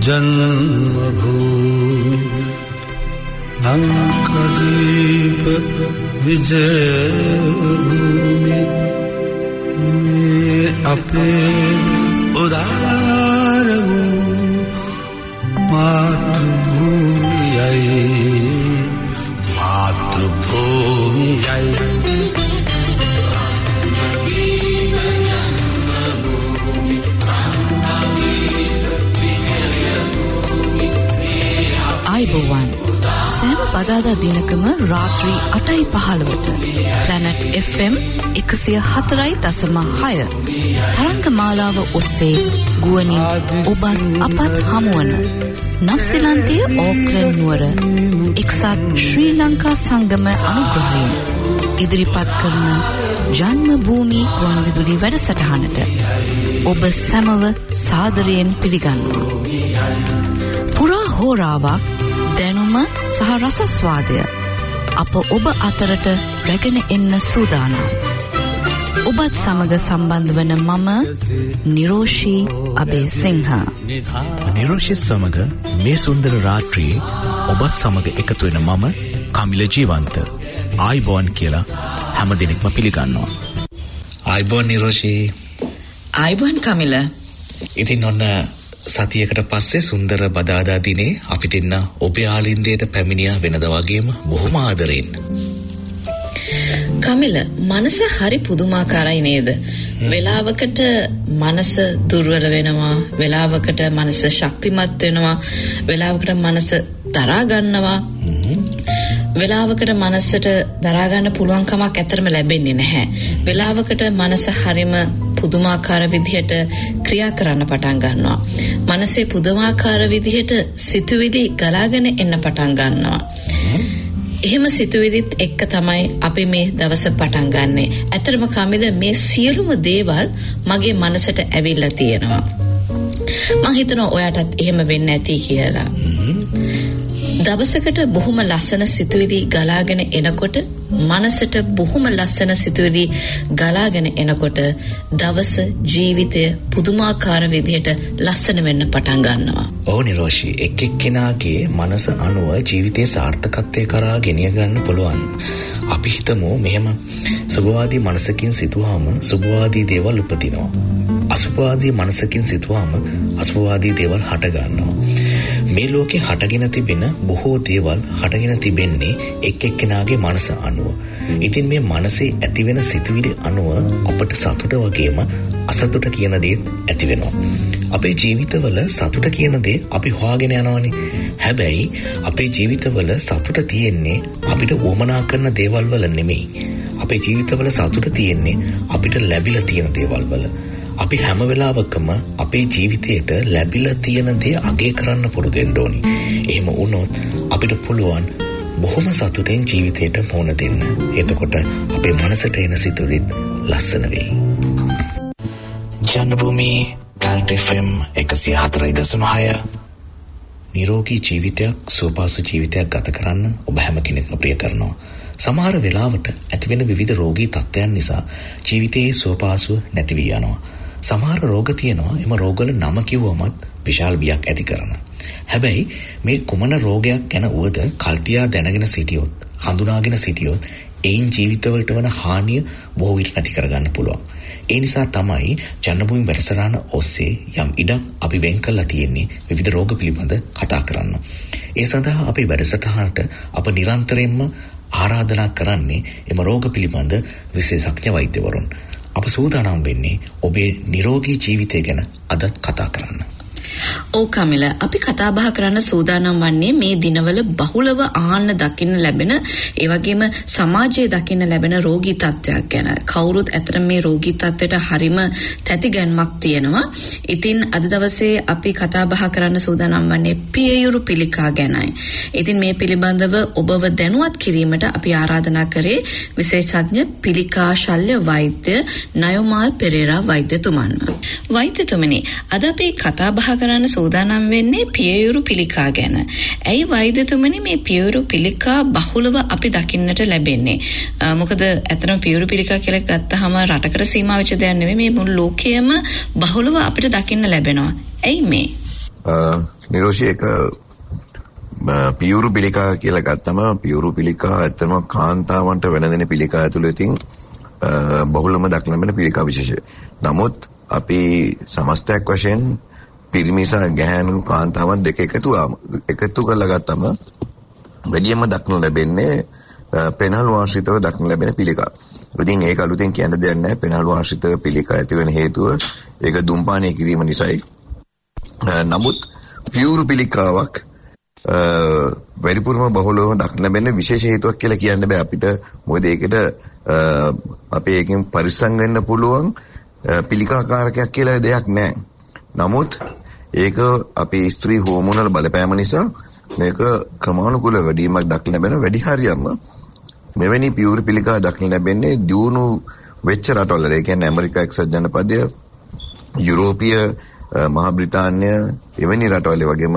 जन्मभूमि लंकादीप विजयभूमि में अपे उदार मातृभूमि आयुबोवन සෑම බදාදා දිනකම රාත්‍රී 8:15ට Planet FM 104.6 තරංග මාලාව ඔස්සේ ගුවනින් ඔබත් අපත් හමුවන නව්සීලන්තයේ ඕක්ලන්ඩ් නුවර එක්සත් ශ්‍රී ලංකා සංගම අනුග්‍රහයෙන් ඉදිරිපත් කරන ජන්ම භූමි ගුවන්විදුලි වැඩසටහනට ඔබ සැමව සාදරයෙන් පිළිගන්නවා. පුරා හෝරාවක් දැනුම සහ රසස්වාදය අප ඔබ අතරට රැගෙන එන්න සූදානම්. ඔබත් සමග සම්බන්ධ වන මම නිරෝෂී අබේසිංහ. නිරෝෂී සමග මේ සුන්දර රාත්‍රියේ ඔබත් සමග එකතු වෙන මම කමිල ජීවන්ත. ආයිබෝන් කියලා හැම දිනෙකම පිළිගන්නවා. ආයිබෝන් නිරෝෂී. ආයිබෝන් කමිල. ඉතින් ඔන්න සතියකට පස්සේ සුන්දර බදාදා දිනේ අපි දෙන්න ඔබේ ආලින්දයට පැමිණියා වෙනද වගේම බොහොම ආදරෙන්. කමිල, මනස හරි පුදුමාකාරයි නේද? වෙලාවකට මනස දුර්වල වෙනවා, වෙලාවකට මනස ශක්තිමත් වෙනවා, වෙලාවකට මනස දරා ගන්නවා. වෙලාවකට මනසට දරා ගන්න පුළුවන් කමක් ඇත්තටම ලැබෙන්නේ නැහැ. වෙලාවකට මනස හරිම පුදුමාකාර විදිහට ක්‍රියා කරන්න පටන් ගන්නවා. මනසේ පුදුමාකාර විදිහට සිතුවිලි ගලාගෙන එන්න පටන් ගන්නවා. එහෙම සිතුවිලිත් එක්ක තමයි අපි මේ දවස පටන් ගන්නෙ. ඇත්තටම කමිල, මේ සියලුම දේවල් මගේ මනසට ඇවිල්ලා තියෙනවා. මම හිතනවා ඔයාටත් එහෙම වෙන්න ඇති කියලා. දවසකට බොහොම ලස්සන සිතුවිලි ගලාගෙන එනකොට, මනසට බොහොම ලස්සන සිතුවිලි ගලාගෙන එනකොට දවස ජීවිතය පුදුමාකාර විදිහට ලස්සන වෙන්න පටන් ගන්නවා. ඔව් නිරෝෂී, එක් එක්කෙනාගේ මනස අනුව ජීවිතයේ සාර්ථකත්වයේ කරා ගෙනිය ගන්න පුළුවන්. අපි හිතමු මෙහෙම සුභවාදී මනසකින් සිතුවාම සුභවාදී දේවල් උපදිනවා. අසුභවාදී මනසකින් සිතුවාම අසුභවාදී දේවල් හට ගන්නවා. මේ ලෝකේ හටගෙන තිබෙන බොහෝ දේවල් හටගෙන තිබෙන්නේ එක් එක්කෙනාගේ මනස අනුව. ඉතින් මේ මනසේ ඇතිවෙන සිතුවිලි අනුව අපට සතුට වගේම අසතුට කියන දේත් ඇති වෙනවා. අපේ ජීවිතවල සතුට කියන දේ අපි හොයාගෙන යනවානේ. හැබැයි අපේ ජීවිතවල සතුට තියෙන්නේ අපිට වමනා කරන දේවල් වල නෙමෙයි. අපේ ජීවිතවල සතුට තියෙන්නේ අපිට ලැබිලා තියෙන දේවල් වල. අපි හැම වෙලාවකම අපේ ජීවිතයට ලැබිලා තියෙන දේ අගය කරන්න පුරුදු වෙන්න ඕනි. එහෙම වුණොත් අපිට පුළුවන් බොහොම සතුටින් ජීවිතයට මුහුණ දෙන්න. එතකොට අපේ මනසට එන සිතුවිලිත් ලස්සන වෙයි. ජනභූමි FM 104.6 නිරෝගී ජීවිතයක්, සුවපහසු ජීවිතයක් ගත කරන්න ඔබ හැම කෙනෙක්ම ප්‍රිය කරනවා. සමහර වෙලාවට ඇතිවෙන විවිධ රෝගී තත්ත්වයන් නිසා ජීවිතයේ සුවපහසුව නැති වී යනවා. සමහර රෝග තියෙනවා, එම රෝගවල නම කිව්වමත් විශාල බියක් ඇති කරනවා. හැබැයි මේ කුමන රෝගයක් ගැන වුවද කල්තියා දැනගෙන සිටියොත්, හඳුනාගෙන සිටියොත්, එයින් ජීවිතවලට වන හානිය බොහෝ විට නැති කරගන්න පුළුවන්. ඒ නිසා තමයි ජනභූමි වැඩසටහන ඔස්සේ යම් ඉඩක් අපි වෙන් කරලා තියෙන්නේ විවිධ රෝග පිළිබඳ කතා කරන්න. ඒ සඳහා අපේ වැඩසටහනට අප නිරන්තරයෙන්ම ආරාධනා කරන්නේ එම රෝග පිළිබඳ විශේෂඥ වෛද්‍යවරුන්. අප සූදානම් වෙන්නේ ඔබේ නිරෝගී ජීවිතය ගැන අදත් කතා කරන්න. ඔව් කමිල, අපි කතා බහ කරන්න සූදානම් වන්නේ මේ දිනවල බහුලව ආන්න දකින්න ලැබෙන, ඒ වගේම සමාජයේ දකින්න ලැබෙන රෝගී තත්ත්වයක් ගැන. කවුරුත් ඇතර මේ රෝගී තත්ත්වයට හරිම තැතිගැන්මක් තියෙනවා. ඉතින් අද දවසේ අපි කතා බහ කරන්න සූදානම් වන්නේ පියයුරු පිළිකා ගැනයි. ඉතින් මේ පිළිබඳව ඔබව දැනුවත් කිරීමට අපි ආරාධනා කරේ විශේෂඥ පිළිකා ශල්‍ය වෛද්‍ය නයෝමාල් පෙරේරා වෛද්‍යතුමන්ව. වෛද්‍යතුමනි, අද අපි කතා බහ කරන්න සූදානම් වෙන්නේ පියයුරු පිළිකා ගැන. ඇයි වෛද්‍යතුමනි මේ පියයුරු පිළිකා බහුලව අපි දකින්නට ලැබෙන්නේ? මොකද ඇත්තටම පියයුරු පිළිකා කියලා ගත්තාම රටකට සීමා වෙච්ච දෙයක් නෙමෙයි, මේ මුළු ලෝකයේම බහුලව අපිට දකින්න ලැබෙනවා. ඇයි මේ? නිරෝෂි එක පියුරු පිළිකා කියලා ගත්තම පියුරු පිළිකා ඇත්තම කාන්තාවන්ට වෙනදෙන පිළිකා ඇතුළේ ඉතින් බහුලම දක්න ලැබෙන පිළිකා විශේෂය. නමුත් අපි සමස්තයක් වශයෙන් පිරිමි සහ ගැහැණු කාන්තාවන් දෙක එකතු කරලා ගත්තම වැඩියෙන්ම දක්නු ලැබෙන්නේ පෙනහළු ආශ්‍රිතව දක්නු ලැබෙන පිළිකා. ඉතින් ඒක අලුතෙන් කියන්න දෙයක් නැහැ. පෙනහළු ආශ්‍රිත පිළිකා ඇති වෙන හේතුව ඒක දුම්පානය කිරීම නිසායි. නමුත් පියුරු පිළිකාවක් වැඩිපුරම බහුලව දක්න ලැබෙන විශේෂ හේතුවක් කියලා කියන්න බෑ අපිට. මොකද ඒකට අපේ එකෙන් පරිස්සම් වෙන්න පුළුවන් පිළිකාකාරකයක් කියලා දෙයක් නැහැ. නමුත් ඒක අපේ ස්ත්‍රී හෝමෝනල් බලපෑම නිසා මේක ක්‍රමානුකූල වැඩිවීමක් දක්න ලැබෙන වැඩි හරියක්ම මෙවැනි පියුරු පිළිකා දක්න ලැබෙන්නේ දියුණු වෙච්ච රටවල. ඒ කියන්නේ ඇමරිකා එක්සත් ජනපදය, යුරෝපීය මහා බ්‍රිතාන්‍ය එවැනි රටවල වගේම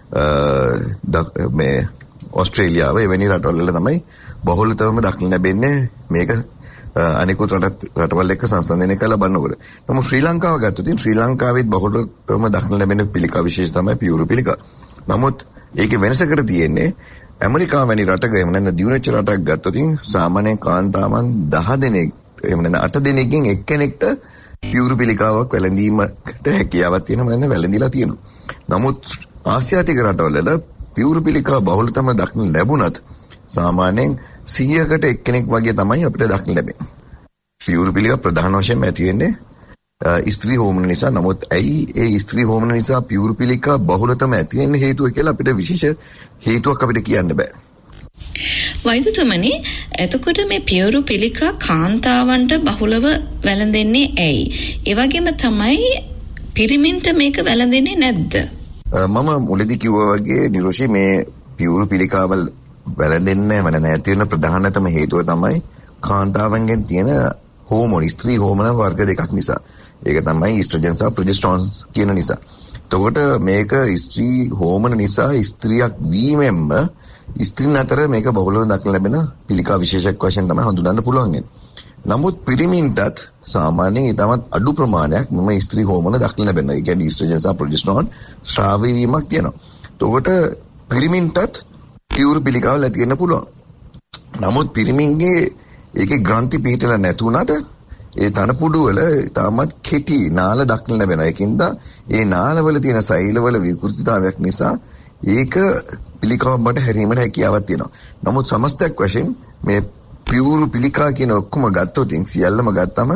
මේ ඕස්ට්‍රේලියාව එවැනි රටවල තමයි බහුලතවම දක්න ලැබෙන්නේ මේක අනිකුත් රටවල් එක්ක සංසන්දනය කරලා බලනකොට. නමුත් ශ්‍රී ලංකාව ගත්තොත් ශ්‍රී ලංකාවෙත් බහුලතවම දක්න ලැබෙන පිළිකා විශේෂ තමයි පියුරු පිළිකා. නමුත් ඒකේ වෙනසකට තියෙන්නේ ඇමරිකාව වැනි රටක එහෙම නැත්නම් දියුණුවෙච්ච රටක් ගත්තොත් සාමාන්‍යයෙන් කාන්තාවන් 10 දෙනෙක් එහෙම නැත්නම් 8 දෙනෙක්ගෙන් එක්කෙනෙක්ට පියුරු පිළිකාවක් වැළඳීමට හැකියාවක් තියෙනවා නැත්නම් වැළඳිලා තියෙනවා. නමුත් ආසියාතික රටවල පියුරු පිළිකා බහුලතම දක්න ලැබුණත් සාමාන්‍යයෙන් 100කට එක්කෙනෙක් වගේ තමයි අපිට දක්න ලැබෙන්නේ. පියුරු පිළිකා ප්‍රධාන වශයෙන්ම ඇති වෙන්නේ ස්ත්‍රී හෝමෝන නිසා. නමුත් ඇයි ඒ ස්ත්‍රී හෝමෝන නිසා පියුරු පිළිකා බහුලතම ඇති වෙන්න හේතුව කියලා අපිට විශේෂ හේතුවක් අපිට කියන්න බෑ. වෛද්‍යතුමනි, එතකොට මේ පියුරු පිළිකා කාන්තාවන්ට බහුලව වැළඳෙන්නේ ඇයි? ඒ වගේම තමයි පිරිමින්ට මේක වැළඳෙන්නේ නැද්ද? මම මුලදී කිව්වා වගේ නිරෝෂි මේ පියුරු පිළිකාවල් වැළඳෙන්නේ නැති වෙන ප්‍රධානතම හේතුව තමයි කාන්තාවන්ගෙන් තියෙන හෝමෝන, ස්ත්‍රී හෝමෝන වර්ග දෙකක් නිසා. ඒක තමයි ඊස්ට්‍රජන් සහ ප්‍රොජෙස්ටරෝන් කියන නිසා. එතකොට මේක ස්ත්‍රී හෝමෝන නිසා ස්ත්‍රියක් වීමෙන්ම ස්ත්‍රීන් අතර මේක බහුලව දක්න ලැබෙන පිළිකා විශේෂයක් වශයෙන් තමයි හඳුනන්න පුළුවන්. නමුත් පිරිමින්ටත් සාමාන්‍යයෙන් ඊටමත් අඩු ප්‍රමාණයක් මෙම ස්ත්‍රී හෝමෝන දක්න ලැබෙනවා. ඒ කියන්නේ ඊස්ට්‍රජන් සහ ප්‍රොජෙස්ටරෝන් ශ්‍රාව්‍ය වීමක් තියෙනවා. එතකොට පිරිමින්ටත් පියුරු පිළිකාව ඇති වෙන්න පුළුවන්. නමුත් පිරිමින්ගේ ඒකේ ග්‍රන්ථි පිහිටලා නැතුණාට ඒ තනපුඩු වල තාමත් කෙටි නාල දක්න ලැබෙනවා. ඒකින්ද ඒ නාලවල තියෙන සෛලවල විකෘතිතාවයක් නිසා ඒක පිළිකාවට හැරීමට හැකියාවක් තියෙනවා. නමුත් සමස්තයක් වශයෙන් මේ පියුරු පිළිකා කියන ඔක්කොම ගත්තොත් සියල්ලම ගත්තම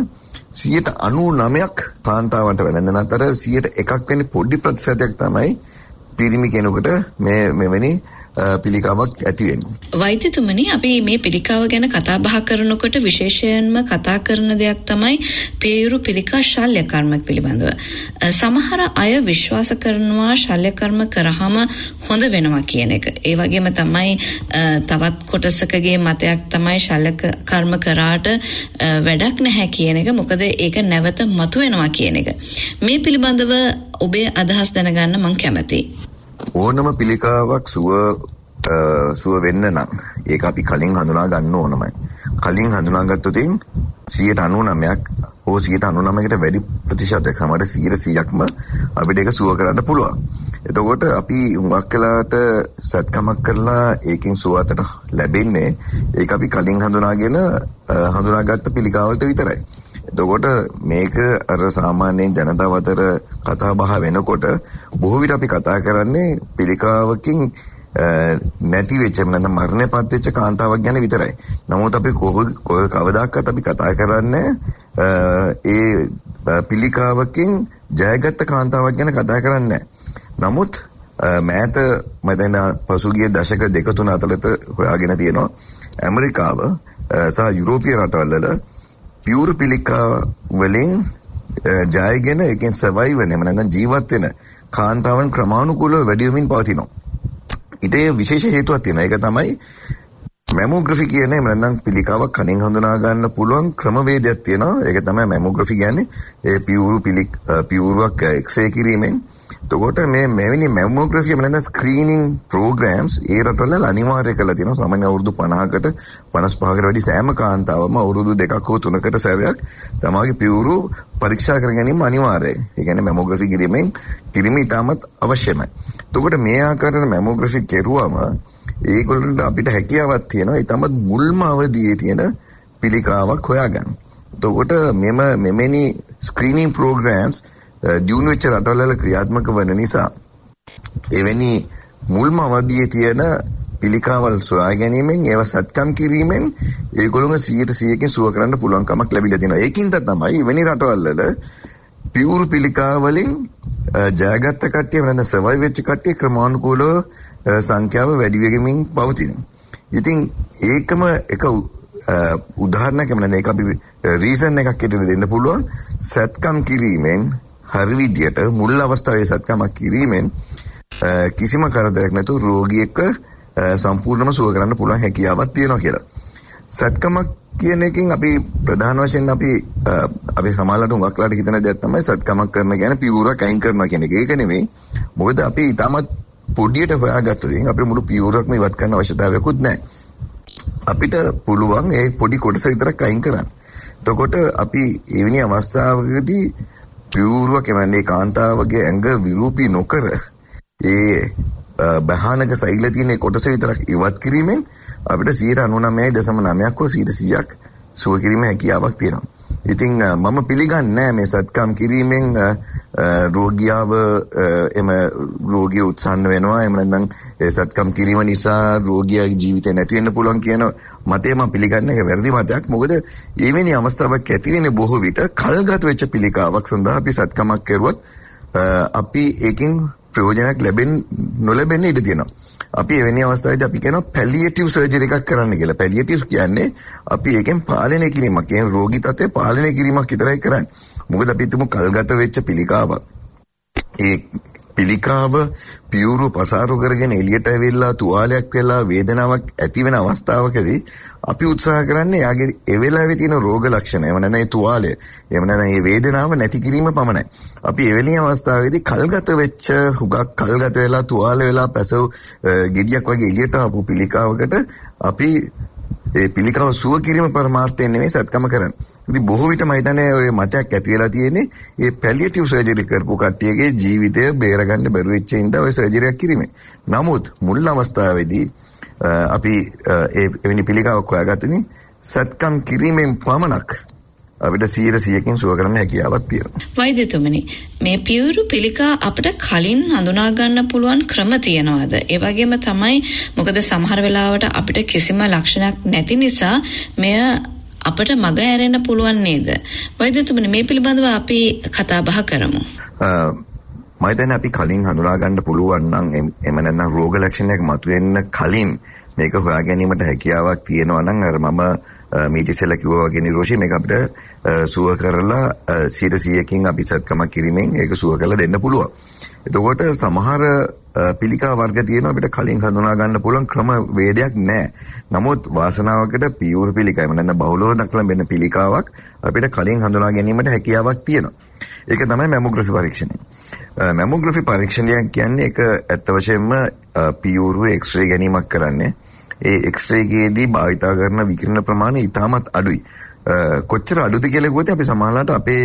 99%ක් කාන්තාවන්ට වැළඳන අතර 1%ක් වෙන පොඩි ප්‍රතිශතයක් තමයි පිරිමි කෙනෙකුට මෙවැනි පිළිකාවක් ඇති වෙන්නේ. වෛද්‍යතුමනි, අපි මේ පිළිකාව ගැන කතා බහ කරනකොට විශේෂයෙන්ම කතා කරන දෙයක් තමයි පියුරු පිළිකා ශල්‍ය කර්ම පිළිබඳව. සමහර අය විශ්වාස කරනවා ශල්‍ය කර්ම කරාම හොඳ වෙනවා කියන එක. ඒ වගේම තමයි තවත් කොටසකගේ මතයක් තමයි ශල්‍ය කර්ම කරාට වැඩක් නැහැ කියන එක. මොකද ඒක නැවත මතුවෙනවා කියන එක. මේ පිළිබඳව ඔබේ අදහස් දැනගන්න මම කැමතියි. ඕනම පිළිකාවක් සුව වෙන්න නම් ඒක අපි කලින් හඳුනා ගන්න ඕනමයි. කලින් හඳුනාගත්තොත් 99%ක් හෝ 99%කට වැඩි ප්‍රතිශතයක් සමහර 100%ක්ම අපිට ඒක සුව කරන්න පුළුවන්. එතකොට අපි හුඟක් වෙලාවට සත්කමක් කරලා ඒකෙන් සුව අතට ලැබෙන්නේ ඒක අපි කලින් හඳුනාගත්ත පිළිකාවලට විතරයි. එතකොට මේක අර සාමාන්‍යයෙන් ජනතාව අතර කතා බහ වෙනකොට බොහෝ විට අපි කතා කරන්නේ පිළිකාවකින් නැති වෙච්ච නැත්නම් මරණයටපත් වෙච්ච කාන්තාවක් ගැන විතරයි. නමුත් අපි කවදාකවත් අපි කතා කරන්නේ ඒ පිළිකාවකින් ජයගත්ත කාන්තාවක් ගැන කතා කරන්නේ නැහැ. නමුත් මෑත මැදෙන පසුගිය දශක දෙක තුන අතරත හොයාගෙන තියෙනවා ඇමරිකාව සහ යුරෝපීය රටවල පියුරු පිළිකා වලින් ජයගෙන එකෙන් සර්වයිව් වෙන නැත්නම් ජීවත් වෙන කාන්තාවන් ක්‍රමානුකූලව වැඩි වෙමින් පවතිනවා. ඊට විශේෂ හේතුවක් තියෙනවා. ඒක තමයි මැමෝග්‍රැෆි කියන නැත්නම් පිළිකාවක් කලින් හඳුනා ගන්න පුළුවන් ක්‍රමවේදයක් තියෙනවා. ඒක තමයි මැමෝග්‍රැෆි කියන්නේ. ඒ පියුරුවක් එක්ස්රේ කිරීමෙන් එතකොට මෙවැනි මැමෝග්‍රෆි එහෙම නැත්නම් ස්ක්‍රීනින් ප්‍රෝග්‍රෑම්ස් ඒ රටවල අනිවාර්ය කරලා තියෙනවා. සාමාන්‍ය අවුරුදු 50කට 55කට වැඩි සෑම කාන්තාවම අවුරුදු 2ක හෝ 3කට සැරයක් තමගේ පියවරු පරීක්ෂා කර ගැනීම අනිවාර්යයි. ඒ කියන්නේ මැමෝග්‍රෆි කිරීම ඉතාමත් අවශ්‍යමයි. එතකොට මේ ආකාරයට මැමෝග්‍රෆි කෙරුවම ඒගොල්ලන්ට අපිට හැකියාවක් තියෙනවා ඉතාමත් මුල්ම අවදියේ තියෙන පිළිකාවක් හොයාගන්න. එතකොට මෙමෙනි ස්ක්‍රීනින් ප්‍රෝග්‍රෑම්ස් දියුණු වෙච්ච රටවල ක්‍රියාත්මක වන නිසා එවැනි මුල්ම අවදියේ තියෙන පිළිකාවල් සොයා ගැනීමෙන් ඒවා සත්කම් කිරීමෙන් ඒගොල්ලෝම 100%කින් සුව කරන්න පුළුවන්කමක් ලැබිලා තියෙනවා. ඒකින්ද තමයි එවැනි රටවල් වල පියුරු පිළිකාවලින් ජයගත්ත කට්ටිය වෙනද සර්වයිව් වෙච්ච කට්ටිය ක්‍රමානුකූලව සංඛ්‍යාව වැඩි වෙමින් පවතිනවා. ඉතින් ඒකම එක උදාහරණයක් වෙන මේක අපි රීසන් එකක් ඇතුළේ දෙන්න පුළුවන්. සත්කම් කිරීමෙන් හරි විදියට මුල් අවස්ථාවේ සත්කමක් කිරීමෙන් කිසිම කරදරයක් නැතුව රෝගියෙක්ව සම්පූර්ණයෙන්ම සුව කරන්න පුළුවන් හැකියාවක් තියෙනවා කියලා. සත්කමක් කියන එකෙන් අපි ප්‍රධාන වශයෙන් අපි සමාජලට උගක්ලාට හිතන දෙයක් තමයි සත්කමක් කරන කියන්නේ පියවරක් අයින් කරනවා කියන එක. ඒක නෙමෙයි. මොකද අපි ඊටමත් පොඩියට හොයාගත්තොත් අපේ මුළු පියවරක්ම ඉවත් කරන්න අවශ්‍යතාවයක්වත් නැහැ. අපිට පුළුවන් ඒ පොඩි කොටස විතරක් අයින් කරන්න. එතකොට අපි එවැනි අවස්ථාවකදී පියවරක් කියන්නේ කාන්තාවගේ ඇඟ විරූපී නොකර ඒ බහානක සෛල තියෙන කොටස විතරක් ඉවත් කිරීමෙන් අපිට 99.9ක් හෝ 100%ක් සුව කිරීමේ හැකියාවක් තියෙනවා. ඉතින් මම පිළිගන්නේ නැහැ මේ සත්කම් කිරීමෙන් රෝගියාව රෝගිය උත්සන්න වෙනවා. එහෙම නැත්නම් ඒ සත්කම් කිරීම නිසා රෝගියාගේ ජීවිතේ නැති වෙන්න පුළුවන් කියන මතය මම පිළිගන්නේ. ඒක වැරදි මතයක්. මොකද ඊවෙනි අවස්ථාවක් ඇති වෙන්නේ බොහෝ විට කල්ගත වෙච්ච පිළිකාවක් සඳහා අපි සත්කමක් කරුවොත් අපි ඒකෙන් ප්‍රයෝජනයක් නොලැබෙන්න ඉඩ තියෙනවා. අපි එවැනි අවස්ථාවේදී අපි කියනවා පැලියටිව් සර්ජරි එකක් කරන්න කියලා. පැලියටිව් කියන්නේ අපි ඒකෙන් පාලනය කිරීමක්. කියන්නේ රෝගී තත්ත්වය පාලනය කිරීමක් විතරයි කරන්නේ. මොකද අපි තුමු කල්ගත වෙච්ච පිළිකාවක්. ඒ පිළිකාව පියුරු පසාරු කරගෙන එළියට ඇවිල්ලා තුවාලයක් වෙලා වේදනාවක් ඇති වෙන අවස්ථාවකදී අපි උත්සාහ කරන්නේ යාගේ ඒ වෙලාවේ තියෙන රෝග ලක්ෂණ එහෙම නැත්නම් ඒ තුවාලය එහෙම නැත්නම් ඒ වේදනාව නැති කිරීම පමණයි. අපි එවැනි අවස්ථාවේදී කල්ගත වෙච්ච හුඟක් කල්ගත වෙලා තුවාල වෙලා පැසව ගෙඩියක් වගේ එළියට ආපු පිළිකාවකට අපි ඒ පිළිකාව සුව කිරීම පරමාර්ථයෙන් නෙමෙයි සත්කම කරන්නේ. ඉතින් බොහෝ විට මම හිතන්නේ ඔය මතයක් ඇති වෙලා තියෙන්නේ මේ පැලියටිව් සර්ජරි කරපු කට්ටියගේ ජීවිතය බේරගන්න බැරුව වෙච්ච ඉඳලා ඔය සර්ජරි එකක් කිරීමේ. නමුත් මුල් අවස්ථාවේදී අපි එවැනි පිළිකාවක් හොයාගත්තනේ සත්කම් කිරීමෙන් පමණක් අපිට 100%කින් සුව කරන්න හැකියාවක් තියෙනවා. වෛද්‍යතුමනි, මේ පියවරු පිළිකා අපිට කලින් හඳුනා ගන්න පුළුවන් ක්‍රම තියනවාද? ඒ වගේම තමයි මොකද සමහර වෙලාවට අපිට කිසිම ලක්ෂණයක් නැති නිසා මෙය අපිට මග ඇරෙන්න පුළුවන් නේද? වෛද්‍යතුමනි, මේ පිළිබඳව අපි කතා බහ කරමු. මම දැන් අපි කලින් හඳුනා ගන්න පුළුවන් නම් එම නැත්නම් රෝග ලක්ෂණයක් මතුවෙන්න කලින් මේක හොයා ගැනීමට හැකියාවක් තියෙනවා නම් අර මම මීටිසෙල කිව්වා වගේ නිරෝෂි මේක අපිට සුව කරලා 100%කින් අපි සත්කමක් කිරීමෙන් ඒක සුව කරලා දෙන්න පුළුවන්. එතකොට සමහර පිළිකා වර්ග තියෙනවා අපිට කලින් හඳුනා ගන්න පුළුවන් ක්‍රම වේදයක් නැහැ. නමුත් වාසනාවකට පියවර පිළිකා එම නැත්නම් බහුලව දක්වන වෙන පිළිකාවක් අපිට කලින් හඳුනා ගැනීමට හැකියාවක් තියෙනවා. ඒක තමයි මැමෝග්‍රෆි පරීක්ෂණය. මැමෝග්‍රෆි පරීක්ෂණය කියන්නේ ඒක ඇත්ත වශයෙන්ම පියවරුවේ එක්ස්රේ ගැනීමක් කරන්නේ. ඒ එක්ස්රේ ගේදී භාවිතා කරන විකිරණ ප්‍රමාණය ඉතාමත් අඩුයි. කොච්චර අඩුද කියලා කිව්වොත් අපි සමහරවිට අපේ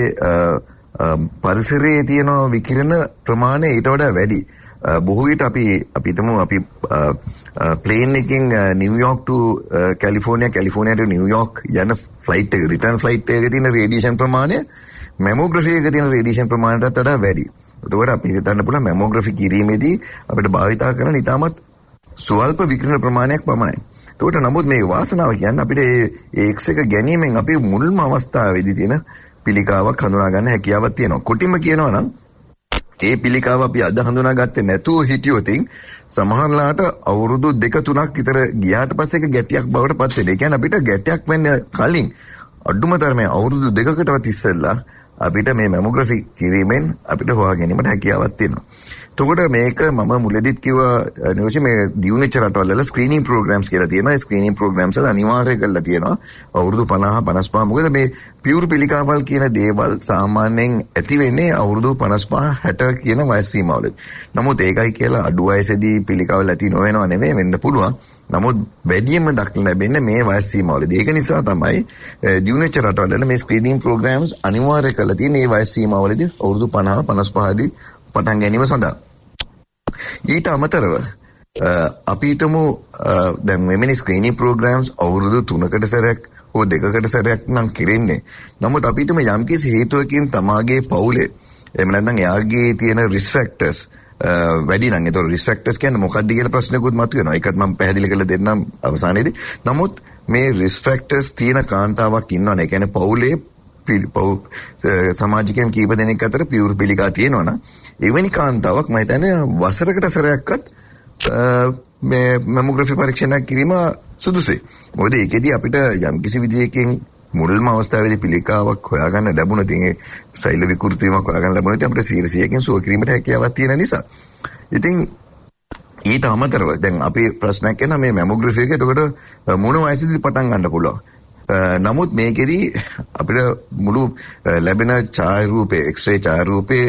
පරිසරයේ තියෙන විකිරණ ප්‍රමාණය ඊට වඩා වැඩි. බොහෝ විට අපි හිතමු අපි ප්ලේන් එකකින් New York to California to New York යන ෆ්ලයිට් එක රිටර්න් ෆ්ලයිට් එකේ තියෙන රේඩියේෂන් ප්‍රමාණය මැමෝග්‍රෆි එකේ තියෙන රේඩියේෂන් ප්‍රමාණයටත් වඩා වැඩි. එතකොට අපි හිතන්න පුළුවන් මැමෝග්‍රෆි කිරීමේදී අපිට භාවිතා කරන ඉතාමත් ස්වල්ප විකිරණ ප්‍රමාණයක් පමණයි. එතකොට නමුත් මේ වාසනාව කියන්නේ අපිට ඒ එක්ස් එක ගැනීමෙන් අපි මුල්ම අවස්ථාවේදී තියෙන පිළිකාවක් හඳුනා ගන්න හැකියාවක් තියෙනවා. කොටිම කියනවා නම් ඒ පිළිකාව අපි අද හඳුනාගත්තේ නැතුව හිටියොත් සමහරලාට අවුරුදු 2-3ක් විතර ගියාට පස්සේ ඒක ගැටියක් බවට පත් වෙනවා. ඒ කියන්නේ අපිට ගැටයක් වෙන්න කලින් අඩුම තරමේ අවුරුදු 2කටවත් ඉස්සෙල්ලා අපිට මේ මැමෝග්‍රැෆි කිරීමෙන් අපිට හොයා ගැනීමට හැකියාවක් තියෙනවා. එතකොට මේක මම මුලදීත් කිව්වා නියෝජි මේ දියුණුවෙච්ච රටවල් වල ස්ක්‍රීනින් ප්‍රෝග්‍රෑම්ස් කියලා තියෙනවා. ඒ ස්ක්‍රීනින් ප්‍රෝග්‍රෑම්ස් වල අනිවාර්ය කරලා තියෙනවා අවුරුදු 50 55. මොකද මේ පියුරු පිළිකාවල් කියන දේවල් සාමාන්‍යයෙන් ඇති වෙන්නේ අවුරුදු 55 60 කියන වයස් සීමාවලදී. නමුත් ඒකයි කියලා අඩු වයසේදී පිළිකාවල් ඇති නොවෙනව නෙවෙයි වෙන්න පුළුවන්. නමුත් වැඩියෙන්ම දක්න ලැබෙන්නේ මේ වයස් සීමාවලදී. ඒක නිසා තමයි දියුණුවෙච්ච රටවල් වල මේ ස්ක්‍රීනින් ප්‍රෝග්‍රෑම්ස් අනිවාර්ය කරලා තියෙන්නේ මේ වයස් සීමාවලදී අවුරුදු 50 55 දී පටන් ගැනීම සඳහා. ඊට අමතරව අපි හිතමු දැන් මෙවැනි ස්ක්‍රීනින් ප්‍රෝග්‍රෑම්ස් අවුරුදු 3කට සැරයක් හෝ 2කට සැරයක් නම් කෙරෙන්නේ. නමුත් අපි හිතමු යම්කිසි හේතුවකින් තමාගේ පවුලේ එහෙම නැත්නම් එයාගේ තියෙන රිස්ක් ෆැක්ටර්ස් වැඩි නම් ඒතකොට රිස්ක් ෆැක්ටර්ස් කියන්නේ මොකක්ද කියලා ප්‍රශ්නකුත් මතුවෙනවා. ඒකත් මම පැහැදිලි කරලා දෙන්නම් අවසානයේදී. නමුත් මේ රිස්ක් ෆැක්ටර්ස් තියෙන කාන්තාවක් ඉන්නවනේ. ඒ කියන්නේ පවුලේ සමාජිකයන් කීප දෙනෙක් අතර පියුරු පිළිකා තියෙනවා නම් එවැනි කාන්තාවක් මම හිතන්නේ වසරකට සැරයක්වත් මේ මැමෝග්‍රැෆි පරීක්ෂණයක් කිරීම සුදුසුයි. මොකද ඒකෙදී අපිට යම්කිසි විදියකින් මුල්ම අවස්ථාවේදී පිළිකාවක් හොයාගන්න ලැබුණොත් ඒ සෛල විකෘතියක් හොයාගන්න ලැබුණොත් අපිට 100%කින් සුව කිරීමට හැකියාවක් තියෙන නිසා. ඉතින් ඊට අමතරව දැන් අපි ප්‍රශ්නයක් කරන මේ මැමෝග්‍රැෆි එක එතකොට මොන වයසේදී පටන් ගන්න පුළුවන්? නමුත් මේකෙදී අපිට මුළු ලැබෙන ඡායාරූපේ එක්ස්රේ ඡායාරූපේ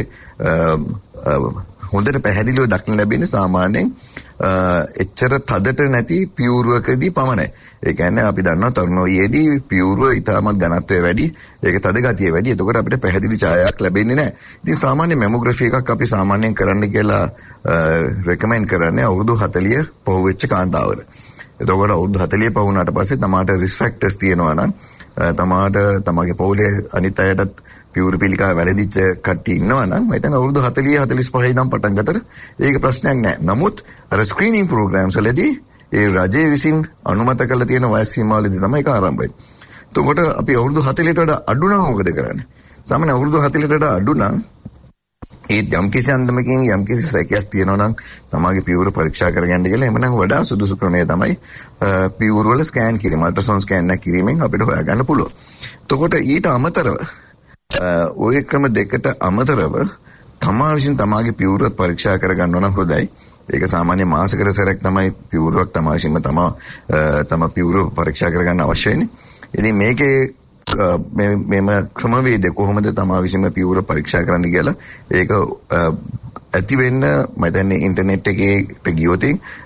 හොඳට පැහැදිලිව දක්න ලැබෙන්නේ සාමාන්‍යයෙන් එච්චර තදට නැති පියුරුවකදී පමණයි. ඒ කියන්නේ අපි දන්නවා තරුණ වයේදී පියුරුව ඉතාමත් ඝනත්වය වැඩි, ඒක තද ගතිය වැඩි. එතකොට අපිට පැහැදිලි ඡායාවක් ලැබෙන්නේ නැහැ. ඉතින් සාමාන්‍ය මැමෝග්‍රැෆි එකක් අපි සාමාන්‍යයෙන් කරන්න කියලා රෙකමෙන්ඩ් කරන්නේ අවුරුදු 40 පහු වෙච්ච කාන්තාවට. එතකොට අවුරුදු 40 පහ වුණාට පස්සේ තමාට රිස්ක් ෆැක්ටර්ස් තියෙනවා නම් තමාට තමගේ පවුලේ අනිත් අයටත් පියුරු පිළිකා වැරදිච්ච කට්ටිය ඉන්නවා නම් මම හිතන්නේ අවුරුදු 40 45 ඉඳන් පටන් ගත්තට ඒක ප්‍රශ්නයක් නෑ. නමුත් අර ස්ක්‍රීනින් ප්‍රෝග්‍රෑම්ස් වලදී ඒ රජයේ විසින් අනුමත කරලා තියෙන වයස් සීමාවලදී තමයි ඒක ආරම්භ වෙන්නේ. එතකොට අපි අවුරුදු 40ට වඩා අඩු නම් මොකද කරන්නේ? සාමාන්‍ය අවුරුදු 40ට වඩා අඩු නම් ඒ යම්කිසි අන්දමකින් යම්කිසි සැකයක් තියෙනවා නම් තමාගේ පියවර පරීක්ෂා කරගන්න කියලා එමනම් වඩා සුදුසු ක්‍රමය තමයි පියවර වල ස්කෑන් කිරීම. අල්ට්‍රාසවුන්ඩ් ස්කෑන් එක කිරීමෙන් අපිට හොයාගන්න පුළුවන්. එතකොට ඊට අමතරව ওই ක්‍රම දෙකට අමතරව තමා විසින් තමාගේ පියවර පරීක්ෂා කරගන්න ඕන හොඳයි. ඒක සාමාන්‍ය මාසයකට සැරයක් තමයි පියවරක් තමා විසින්ම තම පියවර පරීක්ෂා කරගන්න අවශ්‍ය වෙන්නේ. ඉතින් මේකේ මෙම ක්‍රමවේදය කොහොමද තමා විසින්ම පියවර පරීක්ෂා කරන්න කියලා ඒක ඇති වෙන්න මම දන්නේ ඉන්ටර්නෙට් එකේ ගියොත්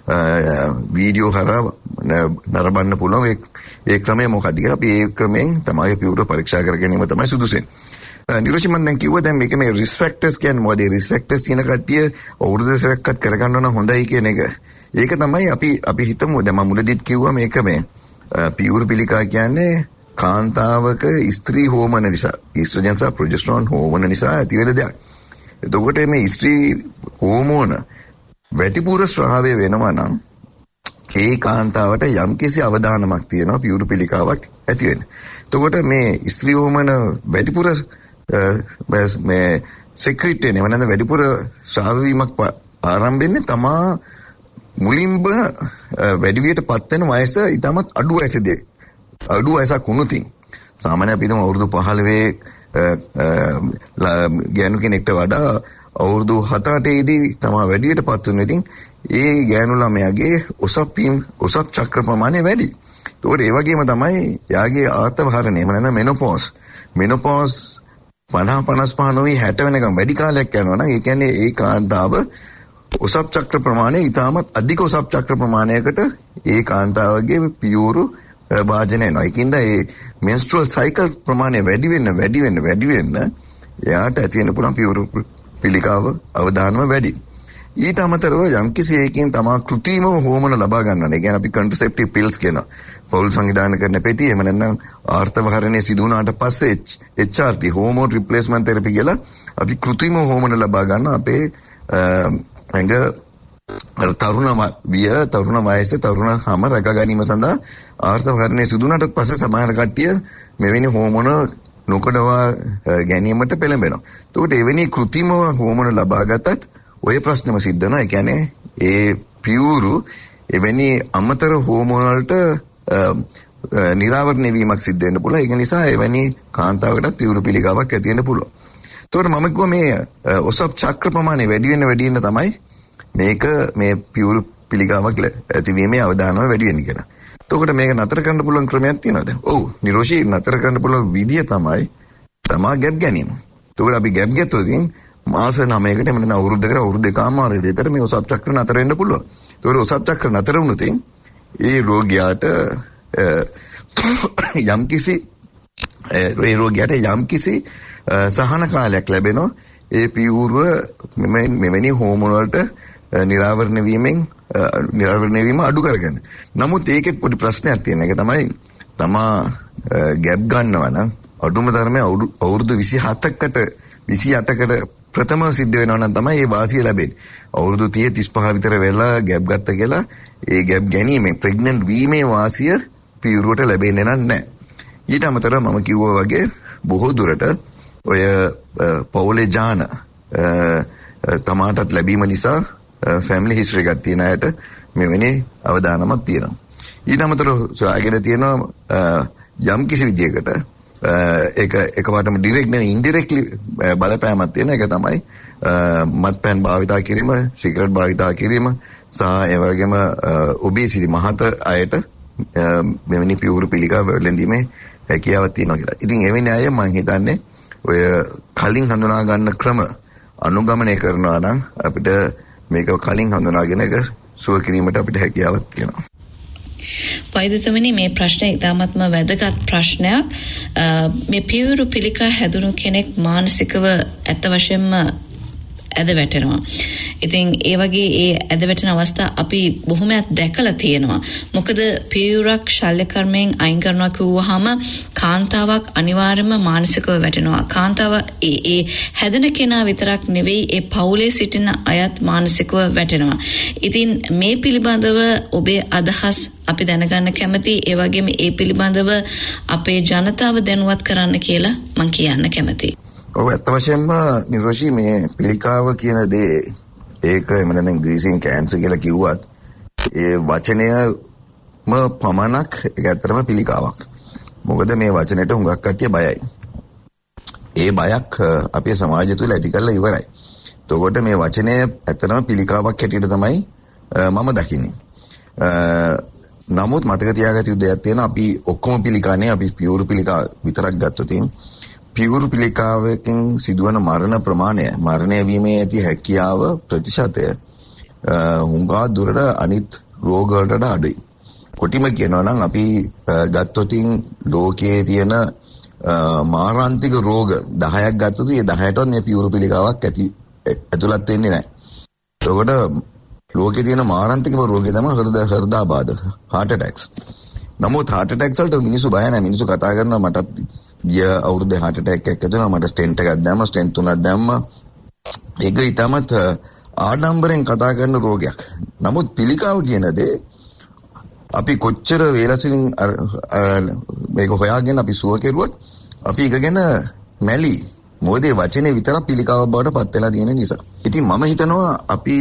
වීඩියෝ හරහා නරඹන්න පුළුවන් ඒ ක්‍රමය මොකක්ද කියලා. අපි ඒ ක්‍රමයෙන් තමයි පියවර පරීක්ෂා කර ගැනීම තමයි සුදුසුනේ. නිරෝෂි මම දැන් කිව්වා දැන් මේක මේ රිස්ක් ෆැක්ටර්ස් කියන්නේ මොකද? රිස්ක් ෆැක්ටර්ස් තියෙන කට්ටිය අවුරුදු දෙකක්වත් කරගන්න ඕන හොඳයි කියන එක. ඒක තමයි අපි හිතමු දැන් මම මුලදීත් කිව්වා මේක මේ පියවර පිළිකා කියන්නේ කාන්තාවක ස්ත්‍රී හෝමන නිසා ඊස්ට්‍රජන් සහ ප්‍රොජෙස්ටරෝන් හෝමන නිසා ඇති වෙන දෙයක්. එතකොට මේ ස්ත්‍රී හෝමෝන වැඩිපුර ස්‍රාවය වෙනවා නම් ඒ කාන්තාවට යම්කිසි අවදානමක් තියෙනවා පියවර පිළිකාවක් ඇති වෙන්න. එතකොට මේ ස්ත්‍රී හෝමන වැඩිපුර මේ සෙක්‍රීට් වෙන එවනඳ වැඩිපුර ස්‍රාව වීමක් ආරම්භ වෙන්නේ තමා මුලින්ම වැඩිවියට පත් වෙන වයස ඊටමත් අඩු වයසේදී. අඩු වයසක් වුණොතින් සාමාන්‍ය අපි හිතමු අවුරුදු 15 ගෑනු කෙනෙක්ට වඩා අවුරුදු 7-8 දී තමයි වැඩියට පත් වෙනවා. ඉතින් ඒ ගෑනු ළමයාගේ ඔසප් චක්‍ර ප්‍රමාණය වැඩි. ඒකට ඒ වගේම තමයි යාගේ ආතවහරණය එහෙම නැත්නම් මෙනෝපෝස් 50-55 නොවි 60 වෙනකම් වැඩි කාලයක් යනවා නම් ඒ කියන්නේ ඒ කාන්තාව ඔසප් චක්‍ර ප්‍රමාණය ඊටමත් අධික ඔසප් චක්‍ර ප්‍රමාණයකට ඒ කාන්තාවගේ පියවරු භාජනය වෙනවා. ඒකින්ද ඒ මෙන්ස්ට්‍රල් සයිකල් ප්‍රමාණය වැඩි වෙන්න එයාට ඇති වෙන පුළුවන් පියවර පිළිකාව අවදානම වැඩි. ඊට අමතරව යම්කිසි එකකින් තමා කෘත්‍රිමව හෝමන ලබා ගන්නවා. ඒ කියන්නේ අපි කන්ට්‍රසෙප්ටිව් පිල්ස් කියනවා. පෞල් සංවිධානය කරන පෙති එහෙම නැත්නම් ආර්තවහරණය සිදු වුණාට පස්සේ HRT හෝමෝන් රිප්ලේස්මන්ට් තෙරපි කියලා අපි කෘත්‍රිමව හෝමන ලබා ගන්න අපේ ඇඟ තරුණ වයසේ තරුණ හැම රැක ගැනීම සඳහා ආර්තවහරණය සිදු වුණාට පස්සේ සමහර කට්ටිය මෙවැනි හෝමෝන නොකඩවා ගැනීමට පෙළඹෙනවා. ඒකට එවැනි කෘත්‍රිමව හෝමෝන ලබා ගත්තත් ඔය ප්‍රශ්නම සිද්ධ වෙනවා. ඒ කියන්නේ ඒ පියුරු එවැනි අමතර හෝමෝන වලට නිරාවරණය වීමක් සිද්ධ වෙන්න පුළුවන්. ඒක නිසා එවැනි කාන්තාවකටත් පියුරු පිළිකාවක් ඇති වෙන්න පුළුවන්. ඒතකොට මම කිව්වා මේ ඔසප් චක්‍ර ප්‍රමාණය වැඩි වෙන්න තමයි මේක මේ පියුරු පිළිකාවක් ඇතිවීමේ අවදානම වැඩි වෙන්නේ කියලා. එතකොට මේක නතර කරන්න පුළුවන් ක්‍රමයක් තියෙනවද? ඔව්, නිරෝෂී නතර කරන්න පුළුවන් විදිය තමයි ගැප් ගැනීම. එතකොට අපි ගැප් ගත්තොත් මාස 9කට එමෙන්න අවුරුද්දකට අවුරුදු දෙකමාරකට විතර මේ ඔසප් චක්‍ර නතර වෙන්න පුළුවන්. එතකොට ඔසප් චක්‍ර නතර වුණොත් ඒ රෝගියාට යම්කිසි සහන කාලයක් ලැබෙනවා. ඒ පියුරුව මෙවැනි හෝමෝන වලට නිරාවරණය වීම අඩු කරගන්න. නමුත් ඒකෙත් පොඩි ප්‍රශ්නයක් තියෙන එක තමයි තමා ගැප් ගන්නවා නම් අඩුම තරමේ අවුරුදු 28කට ප්‍රථම සිද්ධ වෙනවා නම් තමයි මේ වාසිය ලැබෙන්නේ. අවුරුදු 30 35 විතර වෙලා ගැප් ගත්ත කියලා ඒ ගැප් ගැනීමෙන් ප්‍රෙග්නන්ට් වීමේ වාසිය පියුරුවට ලැබෙන්නේ නැහැ. ඊට අමතරව මම කිව්වා වගේ බොහෝ දුරට ඔය පවුලේ ජාන තමාටත් ලැබීම නිසා ෆැමිලි හිස්ටරි එකක් තියෙන අයට මෙවැනි අවදානමක් තියෙනවා. ඊට අමතරව සොයාගෙන තියෙනවා යම් කිසි විදියකට ඒක එකපාරටම ඩිරෙක්ට් නෙවෙයි ඉන්ඩිරෙක්ට්ලි බලපෑමක් තියෙන එක තමයි මත්පැන් භාවිතා කිරීම, සිගරට් භාවිතා කිරීම සහ ඒ වගේම ඔබේසිටි මහත අයට මෙවැනි පියුරු පිළිකා වැළඳීමේ හැකියාවක් තියෙනවා කියලා. ඉතින් එවැනි අය මම හිතන්නේ ඔය කලින් හඳුනා ගන්න ක්‍රම අනුගමනය කරනවා නම් අපිට මේක කලින් හඳුනාගෙන ඒක සුව කිරීමට අපිට හැකියාවක් තියෙනවා. වෛද්‍යතුමනි, මේ ප්‍රශ්නේ ඉතාමත්ම වැදගත් ප්‍රශ්නයක්. මේ පියුරු පිළිකා හැදුණු කෙනෙක් මානසිකව ඇත්ත වශයෙන්ම ඇද වැටෙනවා. ඉතින් ඒ වගේ ඒ ඇද වැටෙන අවස්ථා අපි බොහොමයක් දැකලා තියෙනවා. මොකද පියුරක් ශල්‍ය කර්මයෙන් අයින් කරනවා කිව්වහම කාන්තාවක් අනිවාර්යයෙන්ම මානසිකව වැටෙනවා. කාන්තාව ඒ හැදෙන කෙනා විතරක් නෙවෙයි ඒ පවුලේ සිටින අයත් මානසිකව වැටෙනවා. ඉතින් මේ පිළිබඳව ඔබේ අදහස් අපි දැනගන්න කැමතියි. ඒ වගේම ඒ පිළිබඳව අපේ ජනතාව දැනුවත් කරන්න කියලා මම කියන්න කැමතියි. ඔව්, ඇත්ත වශයෙන්ම නිරෝෂී මේ පිළිකාව කියන දේ ඒක එමෙන්න ඉංග්‍රීසියෙන් කැන්සර් කියලා කිව්වත් ඒ වචනයම පමණක් ඒක ඇත්තටම පිළිකාවක්. මොකද මේ වචනෙට හුඟක් කට්ටිය බයයි. ඒ බයක් අපේ සමාජය තුළ ඇති කරලා ඉවරයි. එතකොට මේ වචනය ඇත්තටම පිළිකාවක් හැටියට තමයි මම දකින්නේ. නමුත් මතක තියාගත යුතු දෙයක් තියෙනවා. අපි ඔක්කොම පිළිකානේ අපි පියුරු පිළිකා විතරක් ගත්තොත් පියුරු පිළිකාවකින් සිදුවන මරණය වීමේ ඇති හැකියාව ප්‍රතිශතය හුඟා දුරට අනිත් රෝග වලට අඩුයි. කොටිම කියනවා නම් අපි ගත්තොත් ලෝකයේ තියෙන මාරාන්තික රෝග 10ක් ගත්තොත් ඒ 10ටවත් මේ පියුරු පිළිකාවක් ඇතුළත් වෙන්නේ නැහැ. එතකොට ලෝකයේ තියෙන මාරාන්තිකම රෝගේ තමයි හෘදයාබාධ, heart attacks. නමුත් heart attacks වලට මිනිස්සු බය නැහැ. මිනිස්සු කතා කරනවා මටත් ගිය අවුරුද්දේ heart attack එකක් ඇතුණා, මට stent එකක් දැම්මා, stent 3ක් දැම්මා. ඒක ඊටමත් ආඩම්බරෙන් කතා කරන රෝගයක්. නමුත් පිළිකාව කියන දේ අපි කොච්චර වේලසින් මේක හොයාගෙන අපි සුව කෙරුවොත් අපි එක ගැන මැලි මොකද වචනේ විතරක් පිළිකාවක් බවට පත් වෙලා තියෙන නිසා. ඉතින් මම හිතනවා අපි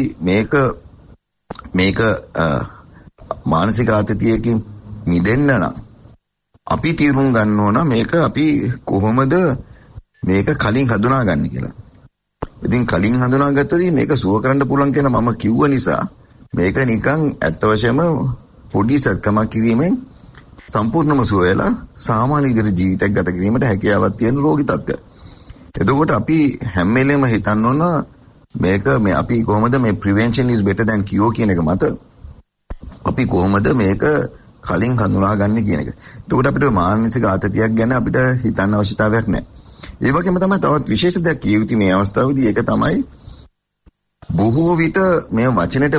මේක මානසික ආතතියකින් මිදෙන්න නම් අපි තීරුම් ගන්න ඕන මේක අපි කොහොමද මේක කලින් හඳුනාගන්නේ කියලා. ඉතින් කලින් හඳුනාගත්තොත් මේක සුව කරන්න පුළුවන් කියලා මම කිව්ව නිසා මේක නිකන් ඇත්ත වශයෙන්ම පොඩි සත්කමක් කිරීමෙන් සම්පූර්ණම සුව වෙලා සාමාන්‍ය විදිහට ජීවිතයක් ගත කිරීමට හැකියාවක් තියෙන රෝගී තත්ත්වයක්. එතකොට අපි හැම වෙලේම හිතන්න ඕන මේ අපි කොහොමද මේ prevention is better than cure කියන එක මත අපි කොහොමද මේක කලින් හඳුනාගන්නේ කියන එක. එතකොට අපිට මානසික ආතතියක් ගැන අපිට හිතන්න අවශ්‍යතාවයක් නැහැ. ඒ වගේම තමයි තවත් විශේෂ දෙයක් කිය යුතු මේ අවස්ථාවේදී ඒක තමයි බොහෝ විට මේ වචනෙට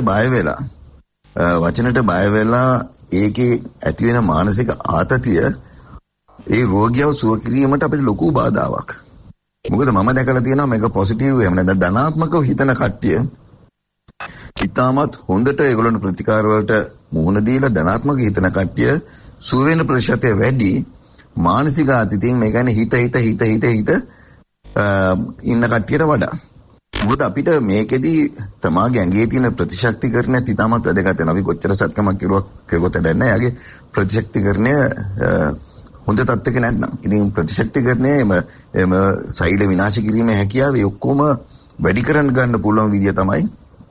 බය වෙලා ඒකේ ඇති වෙන මානසික ආතතිය ඒ රෝගියව සුව කිරීමට අපිට ලොකු බාධාවක්. මොකද මම දැකලා තියෙනවා මේක පොසිටිව් එහෙම නැත්නම් ධනාත්මකව හිතන කට්ටිය ඉතාමත් හොඳට ඒගොල්ලන්ගේ ප්‍රතිකාර වලට මුහුණ දීලා ධනාත්මක හිතන කට්ටිය සුව වෙන ප්‍රතිශතය වැඩි මානසික ආතතියෙන් මේ කියන්නේ හිත ඉන්න කට්ටියට වඩා. මොකද අපිට මේකෙදි තමාගේ ඇඟේ තියෙන ප්‍රතිශක්තිකරණය ඉතාමත් වැදගත් වෙනවා. අපි කොච්චර සත්කමක් කෙරුවොත් නැහැ. යාගේ ප්‍රතිශක්තිකරණය හොඳ තත්ත්වයක නැත්නම්. ඉතින් ප්‍රතිශක්තිකරණය එම සෛල විනාශ කිරීමේ හැකියාව ඔක්කොම වැඩි කරන්න ගන්න පුළුවන් විදිය තමයි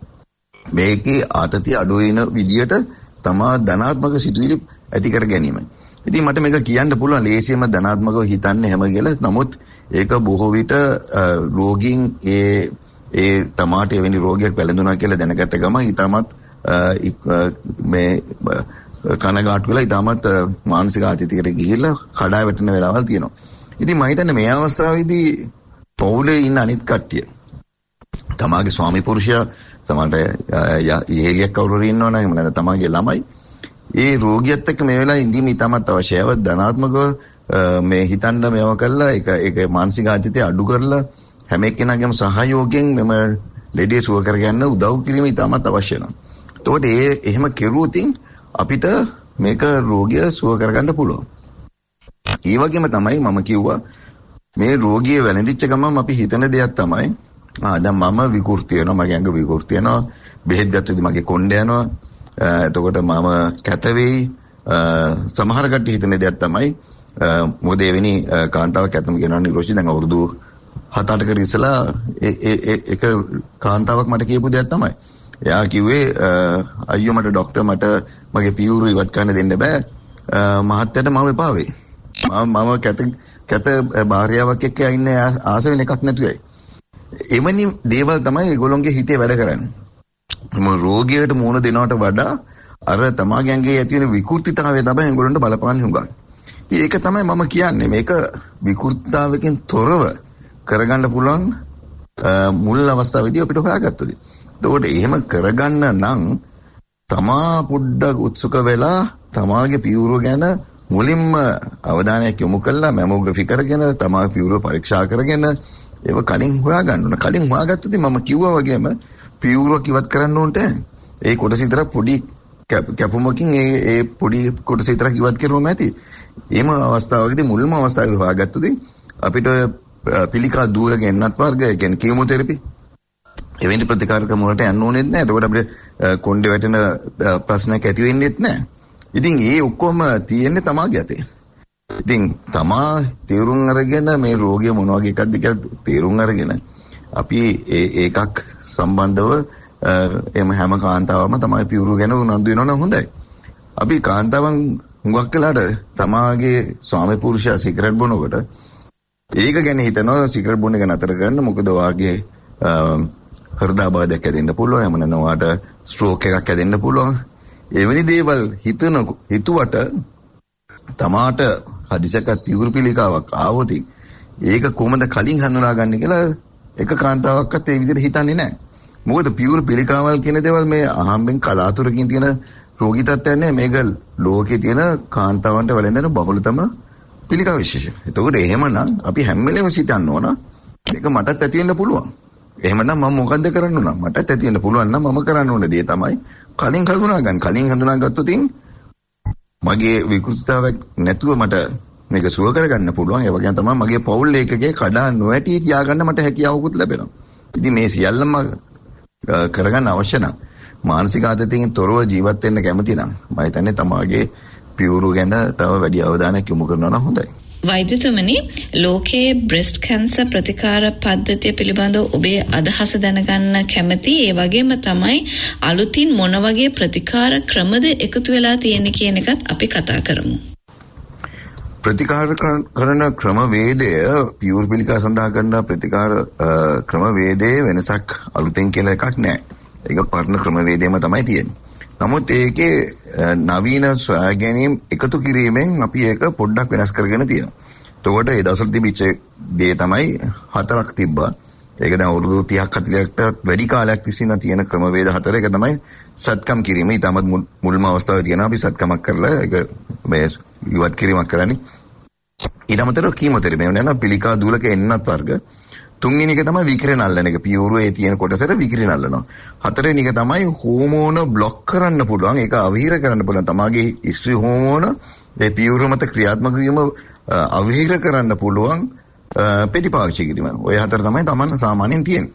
මේකේ ආතතිය අඩු වෙන විදියට තමා ධනාත්මක සිතුවිලි ඇති කර ගැනීම. ඉතින් මට මේක කියන්න පුළුවන් ලේසියෙන්ම ධනාත්මකව හිතන්නේ හැම කියලා. නමුත් ඒක බොහෝ විට රෝගීන් ඒ තමාට එවැනි රෝගයක් වැළඳුනා කියලා දැනගත්ත ගමන් ඊටමත් මේ කනගාටු වෙලා ඊටමත් මානසික ආතතියකට ගිහිල්ලා කඩා වැටෙන වෙලාවල් තියෙනවා. ඉතින් මම හිතන්නේ මේ අවස්ථාවේදී පවුලේ ඉන්න අනිත් කට්ටිය තමාගේ ස්වාමි පුරුෂයා සමහරට යෙහෙලියක් කවුරු හරි ඉන්නවනම් එහෙම නැත්නම් තමාගේ ළමයි ඒ රෝගියත් එක්ක මේ වෙලාවේ ඉඳීම ඉතාමත් අවශ්‍යයි. ධනාත්මකව මේ හිතන්න මේව කළා ඒක මානසික ආතතිය අඩු කරලා හැම එක්කෙනාගේම සහයෝගයෙන් මෙම ලෙඩේ සුව කරගන්න උදව් කිරීම ඉතාමත් අවශ්‍ය වෙනවා. එතකොට එහෙම කෙරුවොත් අපිට මේක රෝගිය සුව කරගන්න පුළුවන්. ඒ වගේම තමයි මම කිව්වා මේ රෝගිය වැළඳිච්ච ගමන් අපි හිතන දෙයක් තමයි දැන් මම විකෘති වෙනවා, මගේ ඇඟ විකෘති වෙනවා, බෙහෙත් ගත්තොත් මගේ කොණ්ඩ යනවා, එතකොට මම කැත වෙයි. සමහර කට්ටිය හිතන දෙයක් තමයි මොකද එවැනි කාන්තාවක් ඇත්තම කියනවා නිරෝෂි දැන් අවුරුදු 7-8කට ඉස්සලා ඒක කාන්තාවක් මට කියපු දෙයක් තමයි. එයා කිව්වේ අයියෝ මට ડોක්ටර් මට මගේ පියුරු ඉවත් කරන්න දෙන්න බෑ. මහත්තයට මම එපා වෙයි. මම කැත භාර්යාවක් එක්ක ඉන්නේ ආස වෙන එකක් නැතුවයි. එවැනි දේවල් තමයි ඒගොල්ලොන්ගේ හිතේ වැඩ කරන්නේ. රෝගියට මුහුණ දෙනවට වඩා අර තමාගේ ඇඟේ ඇති වෙන විකෘතිතාවය තමයි ඒගොල්ලන්ට බලපාන්නේ හුඟක්. ඉතින් ඒක තමයි මම කියන්නේ මේක විකෘතිතාවකින් තොරව කරගන්න පුළුවන් මුල් අවස්ථාවේදී අපිට හොයාගත්තොත්. එතකොට එහෙම කරගන්න නම් තමා පොඩ්ඩක් උත්සුක වෙලා තමාගේ පියුර ගැන මුලින්ම අවධානයක් යොමු කරලා මැමෝග්‍රැෆි කරගෙන තමා පියුර පරීක්ෂා කරගෙන ඒක කලින් හොයාගන්න ඕන. කලින් හොයාගත්තොත් මම කිව්වා වගේම පියුරක් ඉවත් කරන්න ඕනට ඒ කොටස විතර පොඩි කැපුමකින් ඒ පොඩි කොටස විතර ඉවත් කරුවම ඇති. එහෙම අවස්ථාවකදී මුල්ම අවස්ථාවේ හොයාගත්තොත් අපිට පිළිකා දූල ගෙන්නත් වර්ග ඒ කියන්නේ කීමෝതെරපි එවැනි ප්‍රතිකාර ක්‍රම වලට යන්න ඕනෙත් නැහැ. එතකොට අපිට කොණ්ඩේ වැටෙන ප්‍රශ්නයක් ඇති වෙන්නේත් නැහැ. ඉතින් ඒ ඔක්කොම තියෙන්නේ තමාගේ අතේ. ඉතින් තමා තීරුම් අරගෙන මේ රෝගිය මොන වගේ එකක්ද කියලා තීරුම් අරගෙන අපි ඒකක් සම්බන්ධව එම හැම කාන්තාවම තමයි පියුරු ගැන උනන්දු වෙනවා නම් හොඳයි. අපි කාන්තාවන් හුඟක් වෙලාට තමාගේ ස්වාමි පුරුෂයා සිගරට් බොනකොට ඒක ගැන හිතනවා සිගරට් බොන එක නතර කරන්න. මොකද වාගේ හෘදයාබාධයක් ඇතිවෙන්න පුළුවන්. එහෙම නැත්නම් වාට ස්ට්‍රෝක් එකක් ඇතිවෙන්න පුළුවන්. එවැනි දේවල් හිතුවට තමාට හදිසියකට පියුරු පිළිකාවක් ආවොත් ඒක කොහොමද කලින් හඳුනාගන්නේ කියලා එක කාන්තාවක්වත් ඒ විදිහට හිතන්නේ නැහැ. මොකද පියුරු පිළිකාවල් කියන දේවල් මේ අහම්බෙන් කලාතුරකින් තියෙන රෝගී තත්ත්වයක් නෙවෙයි. මේක ලෝකේ තියෙන කාන්තාවන්ට වැළඳෙන බහුලතම පිළිකා විශේෂය. එතකොට එහෙමනම් අපි හැම වෙලේම සිතන්න ඕන මේක මටත් ඇති වෙන්න පුළුවන්. එහෙමනම් මම මොකද්ද කරන්න ඕන? මටත් ඇති වෙන්න පුළුවන් නම් මම කරන්න ඕන දේ තමයි කලින් හඳුනා ගන්න. කලින් හඳුනාගත්තොත් මගේ විකෘතිතාවයක් නැතුව මට මේක සුව කරගන්න පුළුවන්. ඒ වගේම තමයි මගේ පෞල් ඒකකේ කඩා නොවැටි තියාගන්න මට හැකියාවකුත් ලැබෙනවා. ඉතින් මේ සියල්ලම කරගන්න අවශ්‍ය නම් මානසික ආතතියෙන් තොරව ජීවත් වෙන්න කැමති නම් මම හිතන්නේ තමාගේ පියුරු ගැන තව වැඩි අවධානයක් යොමු කරනවා නම් හොඳයි. වෛද්‍යතුමනි, ලෝකයේ බ්‍රෙස්ට් කැන්සර් ප්‍රතිකාර පද්ධතිය පිළිබඳව ඔබේ අදහස දැනගන්න කැමති. ඒ වගේම තමයි අලුතින් මොන වගේ ප්‍රතිකාර ක්‍රමද එකතු වෙලා තියෙන්නේ කියන එකත් අපි කතා කරමු. ප්‍රතිකාර කරන ක්‍රමවේදය පියුර් පිළිකා සඳහා කරන ප්‍රතිකාර ක්‍රමවේදයේ වෙනසක් අලුතෙන් කියලා එකක් නැහැ. ඒක පරණ ක්‍රමවේදයම තමයි තියෙන්නේ. නමුත් ඒකේ නවීන සොයා ගැනීම එකතු කිරීමෙන් අපි ඒක පොඩ්ඩක් වෙනස් කරගෙන තියෙනවා. එතකොට ඒ දවස්වල තිබිච්ච දේ තමයි 4ක් තිබ්බා. ඒක දැන් අවුරුදු 30ක් 40කට වැඩි කාලයක් තිස්සේ තියෙන ක්‍රමවේද 4. ඒක තමයි සත්කම් කිරීම. ඊටමත් මුල්ම අවස්ථාවේ තියෙනවා අපි සත්කමක් කරලා ඒක මේ ඉවත් කිරීමක් කරන්නේ. ඊට අමතරව කීමෝതെරපි නැත්නම් පිළිකා දූලක එන්නත් වර්ග. 3 වෙනි එක තමයි විකිරණ අල්ලන එක. පියුරුවේ තියෙන කොටසට විකිරණ අල්ලනවා. 4 වෙනි එක තමයි හෝමෝන બ્લોක් කරන්න පුළුවන්. ඒක අවහිර කරන්න පුළුවන්. තමාගේ ස්ත්‍රී හෝමෝන ඒ පියුරු මත ක්‍රියාත්මක වීම අවහිර කරන්න පුළුවන් පෙටි පාවිච්චි කිරීම. ඔය 4 තමයි තමන් සාමාන්‍යයෙන් තියෙන්නේ.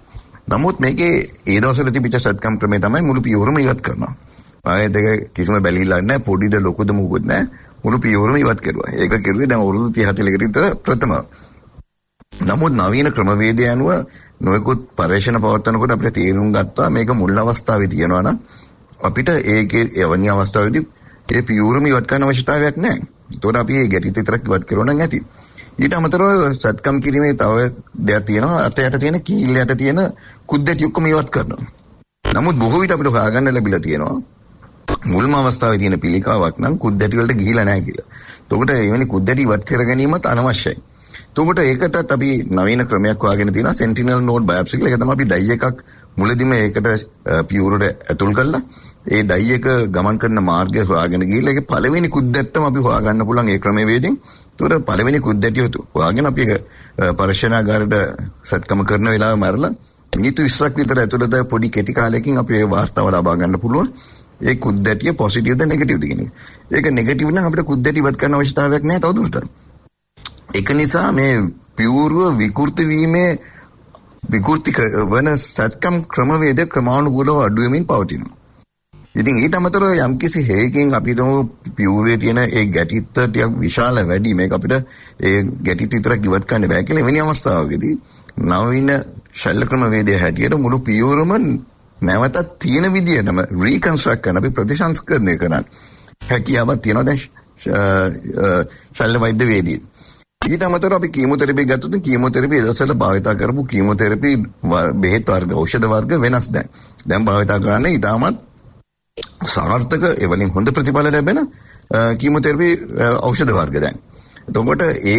නමුත් මේකේ ඒ දවස්වල තිබිච්ච සත්කම් ක්‍රමය තමයි මුළු පියවරම ඉවත් කරනවා. ආයෙත් ඒක කිසිම බැලිලා නැහැ, පොඩිද ලොකුද මොකුත් නැහැ. මුළු පියවරම ඉවත් කරුවා. ඒක කරුවේ දැන් අවුරුදු 30 40කට විතර ප්‍රථම. නමුත් නවීන ක්‍රමවේදය අනුව නොයෙකුත් පරීක්ෂණ පවත්වනකොට අපිට තේරුම් ගත්තා මේක මුල් අවස්ථාවේ තියෙනවා නම් අපිට ඒකේ එවැනි අවස්ථාවේදී ඒ පියවරම ඉවත් කරන්න අවශ්‍යතාවයක් නැහැ. ඒතකොට අපි ඒ ගැටි විතරක් ඉවත් කරනවා නම් ඇති. ඊට අමතරව සත්කම් කිරීමේ තව දෙයක් තියෙනවා. අතයට තියෙන කීල් යට තියෙන කුද්දැටි ඔක්කොම ඉවත් කරනවා. නමුත් බොහෝ විට අපිට හොයාගන්න ලැබිලා තියෙනවා මුල්ම අවස්ථාවේ තියෙන පිළිකාවක් නම් කුද්දැටි වලට ගිහිලා නැහැ කියලා. එතකොට එවැනි කුද්දැටි ඉවත් කර ගැනීමත් අනවශ්‍යයි. එතකොට ඒකටත් අපි නවීන ක්‍රමයක් හොයාගෙන තියෙනවා සෙන්ටිනල් නෝඩ් බයොප්සි කියලා. ඒක තමයි අපි ඩයි එකක් මුලදීම ඒකට පියවරට ඇතුල් කරලා ඒ ඩයි එක ගමන් කරන මාර්ගය හොයාගෙන ගිහිල්ලා ඒකේ පළවෙනි කුද්දැට්ටම අපි හොයාගන්න පුළුවන් ඒ ක්‍රමවේදයෙන්. ඒතකොට පළවෙනි කුද්දැටිය හොයාගෙන අපි පරීක්ෂණාගාරයට සත්කම කරන වෙලාවෙ මරලා මිනිත්තු 20ක් විතර ඇතුළත පොඩි කෙටි කාලයකින් අපි ඒ වාර්තාව ලබා ගන්න පුළුවන්. ඒ කුද්දැටිය පොසිටිව්ද නෙගටිව්ද කියන එක. ඒක නෙගටිව් නම් අපිට කුද්දැටි ඉවත් කරන්න අවශ්‍යතාවයක් නැහැ තවදුරටත්. ඒක නිසා මේ පියවරව විකෘති වීමේ විකෘති වන සත්කම් ක්‍රමවේද ක්‍රමානුකූලව අඩු වෙමින් පවතිනවා. ඉතින් ඊට අමතරව යම්කිසි හේකින් අපි තමු පියවරේ තියෙන ඒ ගැටිත්ත ටිකක් විශාල වැඩි මේක අපිට ඒ ගැටිත් විතරක් ඉවත් කරන්න බෑ කියලා වෙන අවස්ථාවකදී නවීන ශල්‍ය ක්‍රමවේදය හැටියට මුළු පියවරම නැවතත් තියෙන විදිහටම රීකන්ස්ට්‍රක්ට් කරන අපි ප්‍රතිසංස්කරණය කරන හැකියාවක් තියෙනවා දැන් ශල්‍ය වෛද්‍ය වේදිකේ. ඊට අමතරව අපි කීමෝതെරපි ගත්තොත් කීමෝതെරපි දවසට භාවිතා කරපු කීමෝതെරපි බෙහෙත් වර්ග ඖෂධ වර්ග වෙනස් දැන් භාවිතා කරන්නේ ඊටමත් සාර්ථක එවලින් හොඳ ප්‍රතිඵල ලැබෙන කීමෝതെරපි ඖෂධ වර්ග දැන්. එතකොට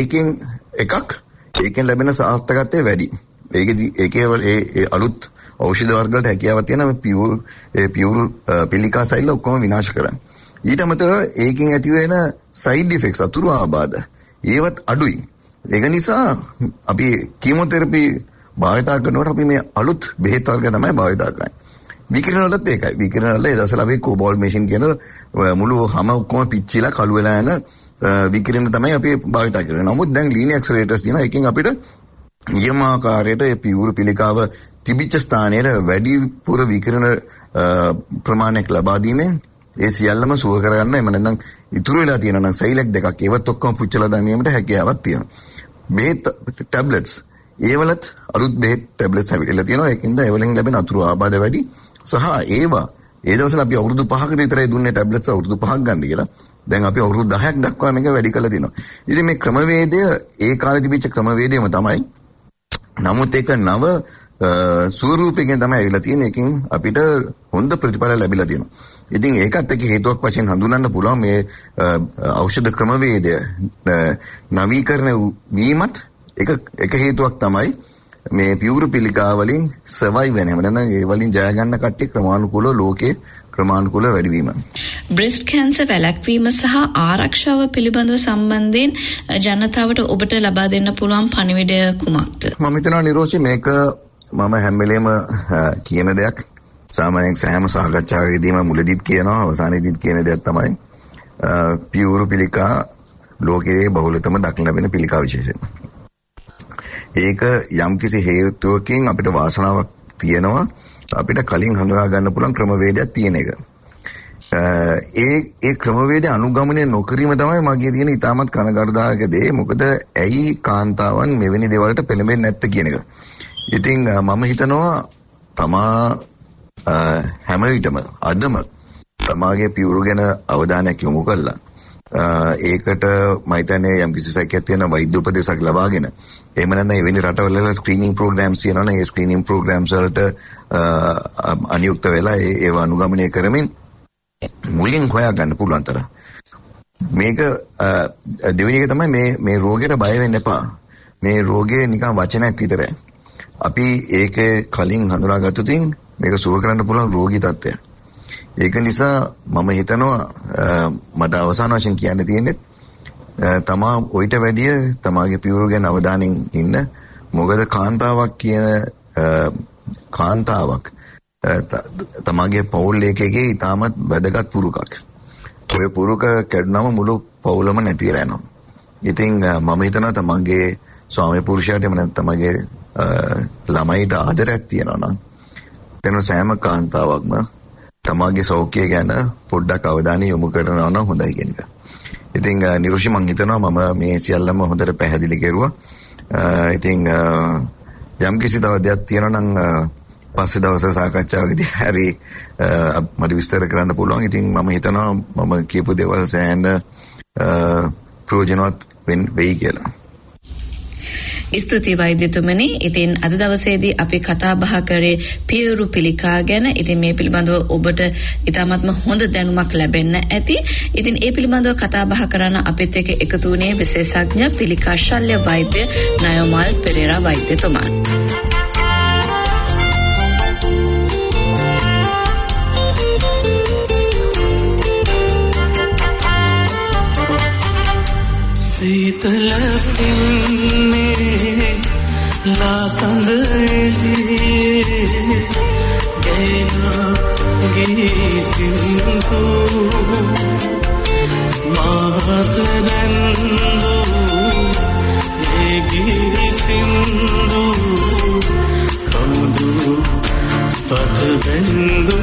ඒකෙන් ලැබෙන සාර්ථකත්වය වැඩි. ඒකේ ඒ අලුත් ඖෂධ වර්ග වලට හැකියාවක් තියෙන පියවර පිළිකා සෛල ඔක්කොම විනාශ කරන්න. ඊට අමතරව ඒකෙන් ඇති වෙන සයිඩ් ඉෆෙක්ට්ස් අතුරු ආබාධ ඒවත් අඩුයි. ඒක නිසා අපි කීමෝതെරපි භාවිතා කරනකොට අපි මේ අලුත් බෙහෙත් වර්ග තමයි භාවිතා කරන්නේ. විකිරණ වලත් ඒකයි. විකිරණ වල ඒ දවස්වල අපි කෝබෝල් මැෂින් කියන මුළු හැම ඔක්කොම පිච්චිලා කළු වෙලා යන විකිරණ තමයි අපි භාවිතා කරන්නේ. නමුත් දැන් ලීනියර් ඇක්සලරේටර්ස් තියෙනවා. එකකින් අපිට නියමාකාරයට ඒ පියවර පිළිකාව තිබිච්ච ස්ථානයේ වැඩිපුර විකිරණ ප්‍රමාණයක් ලබා දීමෙන් ඒ සියල්ලම සුව කරගන්න එම නැත්නම් ඉතුරු වෙලා තියෙනවා නම් සෛලක් දෙකක් ඒවත් ඔක්කොම පුච්චලා දැමීමට හැකියාවක් තියෙනවා. බෙහෙත් ටැබ්ලට්ස් ඒවලත් අලුත් බෙහෙත් ටැබ්ලට්ස් හැවිලා තියෙනවා. ඒකින්ද ඒවලින් ලැබෙන අතුරු ආබාධ වැඩි සහ ඒවා ඒ දවස්වල අපි අවුරුදු 5කට විතරයි දුන්නේ ටැබ්ලට්ස් අවුරුදු 5ක් ගන්න කියලා. දැන් අපි අවුරුදු 10ක් දක්වා මේක වැඩි කරලා තිනවා. ඉතින් මේ ක්‍රමවේදය ඒ කාලේ තිබිච්ච ක්‍රමවේදයම තමයි. නමුත් ඒක නව ස්වරූපයෙන් තමයි ඇවිල්ලා තියෙන්නේ. එකකින් අපිට හොඳ ප්‍රතිඵල ලැබිලා තියෙනවා. ඉතින් ඒකත් එක්ක හේතුවක් වශයෙන් හඳුනන්න පුළුවන් මේ ඖෂධ ක්‍රමවේදය නවීකරණ වීමත් එක හේතුවක් තමයි මේ පියවර පිළිකා වලින් සර්වයිව් වෙන හැම නැත්නම් ඒ වලින් ජය ගන්න කට්ටිය ක්‍රමානුකූලව ලෝකේ ක්‍රමානුකූලව වැඩි වීම. බ්‍රෙස්ට් කැන්සර් වැළැක්වීම සහ ආරක්ෂාව පිළිබඳව සම්බන්ධයෙන් ජනතාවට ඔබට ලබා දෙන්න පුළුවන් පණිවිඩය කුමක්ද? මම හිතනවා නිරෝෂි මේක මම හැම වෙලේම කියන දෙයක්. සාමාන්‍යයෙන් සෑම සාකච්ඡාවකදීම මුලදීත් කියනවා අවසානයේදීත් කියන දෙයක් තමයි පියවර පිළිකා ලෝකයේ බහුලතම දක්න ලැබෙන පිළිකා විශේෂය. ඒක යම්කිසි හේතුවකින් අපිට වාසනාවක් තියෙනවා අපිට කලින් හඳුනා ගන්න පුළුවන් ක්‍රමවේදයක් තියෙන එක. ඒ ක්‍රමවේදය අනුගමනය නොකිරීම තමයි මගේ තියෙන ඉතාමත් කනගාටුදායක දේ. මොකද ඇයි කාන්තාවන් මෙවැනි දේවල්ට පෙළඹෙන්නේ නැත්තේ කියන එක. ඉතින් මම හිතනවා තමා හැම විටම අදම තමාගේ පියවර ගැන අවධානයක් යොමු කළා. ඒකට මම හිතන්නේ යම්කිසි සැකයක් තියෙන වෛද්‍ය උපදේශක් ලබාගෙන එහෙම නැත්නම් එවැනි රටවල ස්ක්‍රීනින් ප්‍රෝග්‍රෑම්ස් තියෙනවනේ ඒ ස්ක්‍රීනින් ප්‍රෝග්‍රෑම්ස් වලට අනියුක්ත වෙලා ඒව අනුගමනය කරමින් මුලින් හොයා ගන්න පුළුවන් තරම් මේක දෙවෙනි එක තමයි මේ රෝගයට බය වෙන්න එපා. මේ රෝගේ නිකන් වචනයක් විතරයි. අපි ඒක කලින් හඳුනාගත්තොතින් මේක සුව කරන්න පුළුවන් රෝගී තත්ත්වයක්. ඒක නිසා මම හිතනවා මට අවසාන වශයෙන් කියන්න තියෙන්නේ තමා ඔයිට වැඩිය තමාගේ පියවර ගැන අවධානයෙන් ඉන්න. මොකද කාන්තාවක් තමාගේ පවුල් එකකේ ඉතාමත් වැදගත් පුරුකක්. ඔය පුරුක කැඩුනම මුළු පවුලම නැති වෙලා යනවා. ඉතින් මම හිතනවා තමන්ගේ ස්වාමි පුරුෂයාට එම නැත්නම් තමන්ගේ ළමයිට ආදරයක් තියෙනවා නම් එතන සෑම කාන්තාවක්ම තමාගේ සෞඛ්‍යය ගැන පොඩ්ඩක් අවධානය යොමු කරනවා නම් හොඳයි කියන එක. ඉතින් නිරුෂි මං හිතනවා මම මේ සියල්ලම හොඳට පැහැදිලි කෙරුවා. ඉතින් යම් කිසි තව දෙයක් තියෙනවා නම් පස්සේ දවසේ සාකච්ඡාවකදී හරි මට විස්තර කරන්න පුළුවන්. ඉතින් මම හිතනවා මම කියපු දේවල් සෑහෙන ප්‍රයෝජනවත් වෙයි කියලා. ස්තුතියි වෛද්‍යතුමනි. ඉතින් අද දවසේදී අපි කතා බහ කරේ පියවරු පිළිකා ගැන. ඉතින් මේ පිළිබඳව ඔබට ඉතාමත්ම හොඳ දැනුමක් ලැබෙන්න ඇති. ඉතින් ඒ පිළිබඳව කතා බහ කරන්න අපිත් එක්ක එකතු වුණේ විශේෂඥ පිළිකා ශල්‍ය වෛද්‍ය නයෝමල් පෙරේරා වෛද්‍යතුමා. සීතල පින්නේ ලාසඳ එළියේ ගේනා ගීසින්තු මාතරෙන්දු ඒ ගීසින්දු කමුදු පතබෙන්දු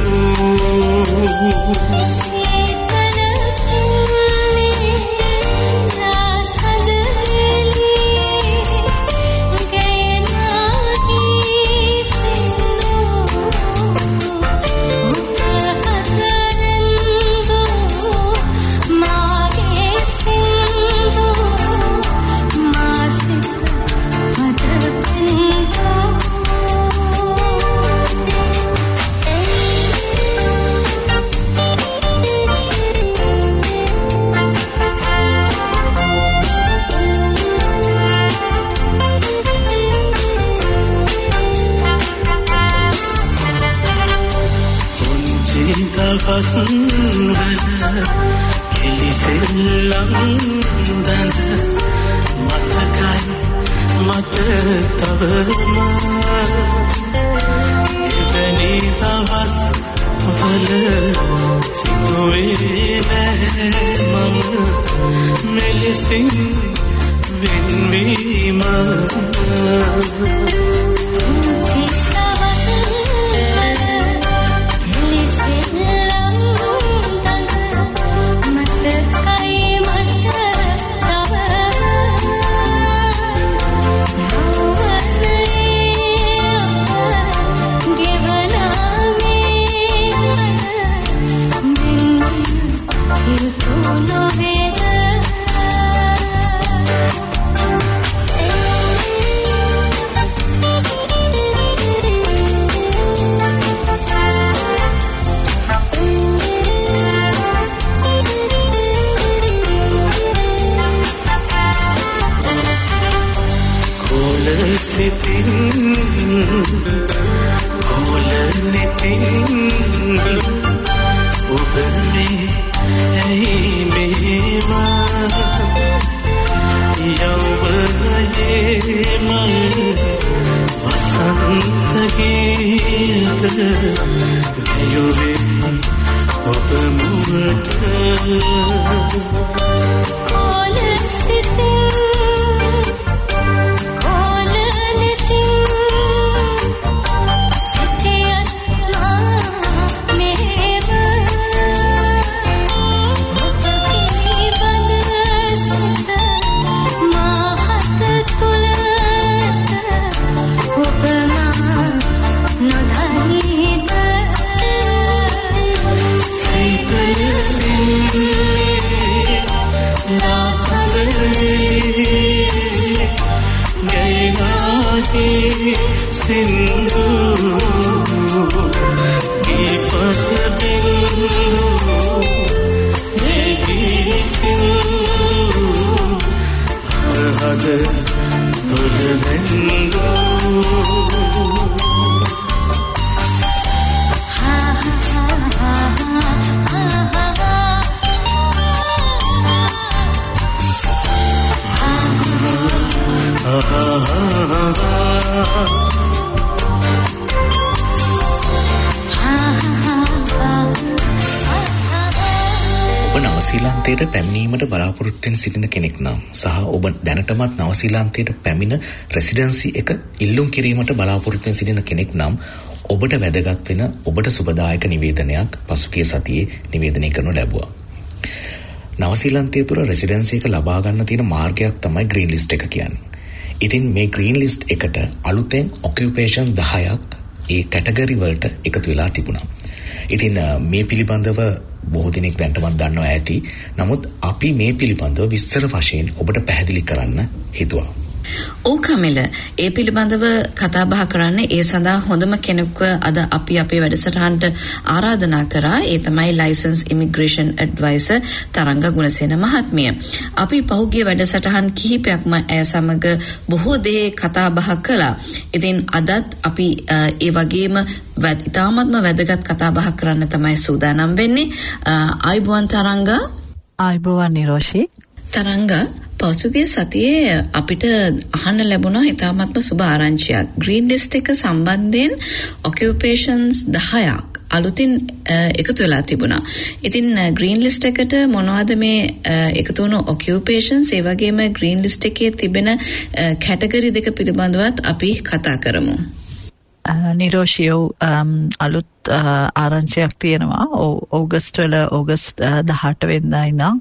නවසීලන්තයට පැමිණීමට බලාපොරොත්තු වෙන සිටින කෙනෙක් නම් සහ ඔබ දැනටමත් නවසීලන්තයට පැමිණ රෙසිඩෙන්සි එක ඉල්ලුම් කිරීමට බලාපොරොත්තු වෙන සිටින කෙනෙක් නම් ඔබට වැදගත් වෙන ඔබට සුබදායක නිවේදනයක් පසුගිය සතියේ නිවේදනය කරනු ලැබුවා. නවසීලන්තය තුළ රෙසිඩෙන්සි එක ලබා ගන්න තියෙන මාර්ගයක් තමයි ග්‍රීන් ලිස්ට් එක කියන්නේ. ඉතින් මේ ග්‍රීන් ලිස්ට් එකට අලුතෙන් ඔකියුපේෂන් 10ක් ඒ කැටගරි වලට එකතු වෙලා තිබුණා. ඉතින් මේ පිළිබඳව බොහෝ දෙනෙක් දැනටමත් දන්නවා ඇති. නමුත් අපි මේ පිළිබඳව විස්තර වශයෙන් ඔබට පැහැදිලි කරන්න හිතුවා. ඕ කමිල, ඒ පිළිබඳව කතා බහ කරන්න ඒ සඳහා හොඳම කෙනෙක්ව අද අපි අපේ වැඩසටහනට ආරාධනා කරා. ඒ තමයි ලයිසන්ස් ඉමිග්‍රේෂන් ඇඩ්වයිසර් තරංග ගුණසේන මහත්මිය. අපි පහුගිය වැඩසටහන් කිහිපයක්ම ඇය සමග බොහෝ දේ කතා බහ කළා. ඉතින් අදත් අපි ඒ වගේම ඉතාමත්ම වැදගත් කතා බහ කරන්න තමයි සූදානම් වෙන්නේ. ආයුබෝවන් තරංග. ආයුබෝවන් නිරෝෂි. තරංග, පසුගිය සතියේ අපිට අහන්න ලැබුණා ඉතාමත්ම සුබ ආරංචියක්. ග්‍රීන් ලිස්ට් එක සම්බන්ධයෙන් ඔකියුපේෂන්ස් 10ක් අලුතින් එකතු වෙලා තිබුණා. ඉතින් ග්‍රීන් ලිස්ට් එකට මොනවද මේ එකතු වුණු ඔකියුපේෂන්ස්, ඒ වගේම ග්‍රීන් ලිස්ට් එකේ තිබෙන කැටගරි දෙක පිළිබඳවත් අපි කතා කරමු. නිරෝෂියෝ අලුත් ආරංචියක් තියෙනවා. ඕගස්ට් 18 වෙනිදා ඉඳන්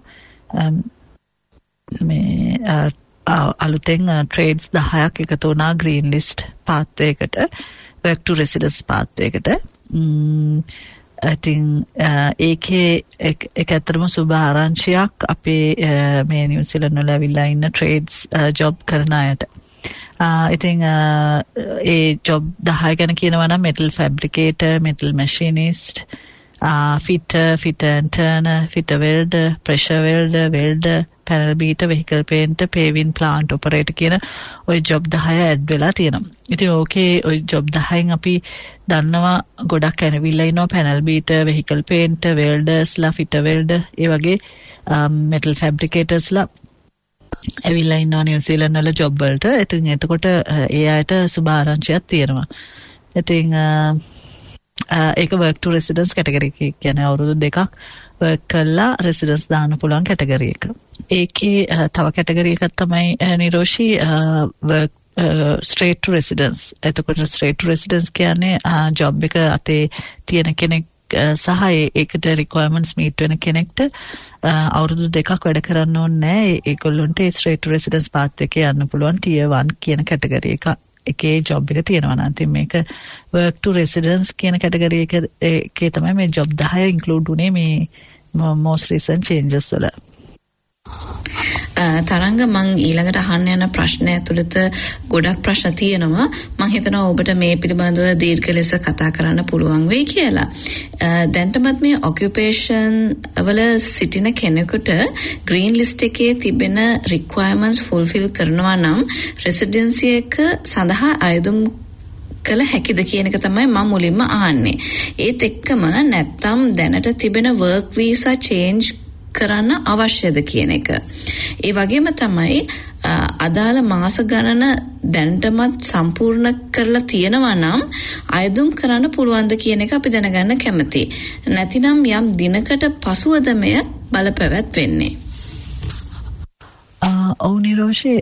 මේ අලුතෙන් ට්‍රේඩ්ස් 10ක් එකතු වුණා ග්‍රීන් ලිස්ට් පාත්වය එකට, work to residence පාත්වය එකට. ඉතින් ඒකේ එක ඇත්තටම සුබ ආරංචියක් අපේ මේ නිව්සීලන්ත වල ඇවිල්ලා ඉන්න ට්‍රේඩ්ස් ජොබ් කරන අයට. ඉතින් ඒ ජොබ් 10 ගැන කියනවා නම් metal fabricator, metal machinist, fitter and turner, fitter welder, pressure welder, panel beater, vehicle painter, paving plant operator කියන ওই job 10 ඇඩ් වෙලා තියෙනවා. ඉතින් ඕකේ ওই job 10න් අපි දන්නවා ගොඩක් ඇනවිල්ලා ඉනවා panel beater, vehicle painter, welders ලා, fitter welder, ඒ වගේ metal fabricators ලා ඇවිල්ලා ඉන්නවා නිව්සීලන්ත වල job වලට. ඉතින් එතකොට ඒ අයට සුබ ආරංචියක් තියෙනවා. ඉතින් ඒක work to residence category එක කියන්නේ අවුරුදු 2ක් work කළා residence දාන්න පුළුවන් category එක. ඒකේ තව category එකක් තමයි නිරෝෂි work straight to residence. එතකොට straight to residence කියන්නේ job එක අතේ තියෙන කෙනෙක් සහ ඒකට requirements meet වෙන කෙනෙක්ට අවුරුදු 2ක් වැඩ කරන්න ඕනේ නැහැ. ඒගොල්ලන්ට straight to residence path එකේ යන්න පුළුවන් tier 1 කියන category එකේ job එක තියෙනවා නම්. ඉතින් මේක work to residence කියන category එකේ තමයි මේ job 10 include උනේ මේ most recent changes වල. තරංග, මං ඊළඟට අහන්න යන ප්‍රශ්න ඇතුළත ගොඩක් ප්‍රශ්න තියෙනවා. මං හිතනවා ඔබට මේ පිළිබඳව දීර්ඝ ලෙස කතා කරන්න පුළුවන් වෙයි කියලා. දැන්ටමත් මේ ඔකියුපේෂන් වල සිටින කෙනෙකුට ග්‍රීන් ලිස්ට් එකේ තිබෙන රික්වයර්මන්ට්ස් ෆුල්ෆිල් කරනවා නම් රෙසිඩෙන්සි එක සඳහා අයදුම් කළ හැකිද කියන එක තමයි මම මුලින්ම අහන්නේ. ඒත් එක්කම නැත්තම් දැනට තිබෙන වර්ක් වීසා චේන්ජ් කරන්න අවශ්‍යද කියන එක. ඒ වගේම තමයි අදාළ මාස ගණන දැනටමත් සම්පූර්ණ කරලා තියෙනවා නම් අයදුම් කරන්න පුළුවන්ද කියන එක අපි දැනගන්න කැමතියි. නැතිනම් යම් දිනකට පසුවද මෙය බලපැවැත්වෙන්නේ. ඔව් නිරෝෂි,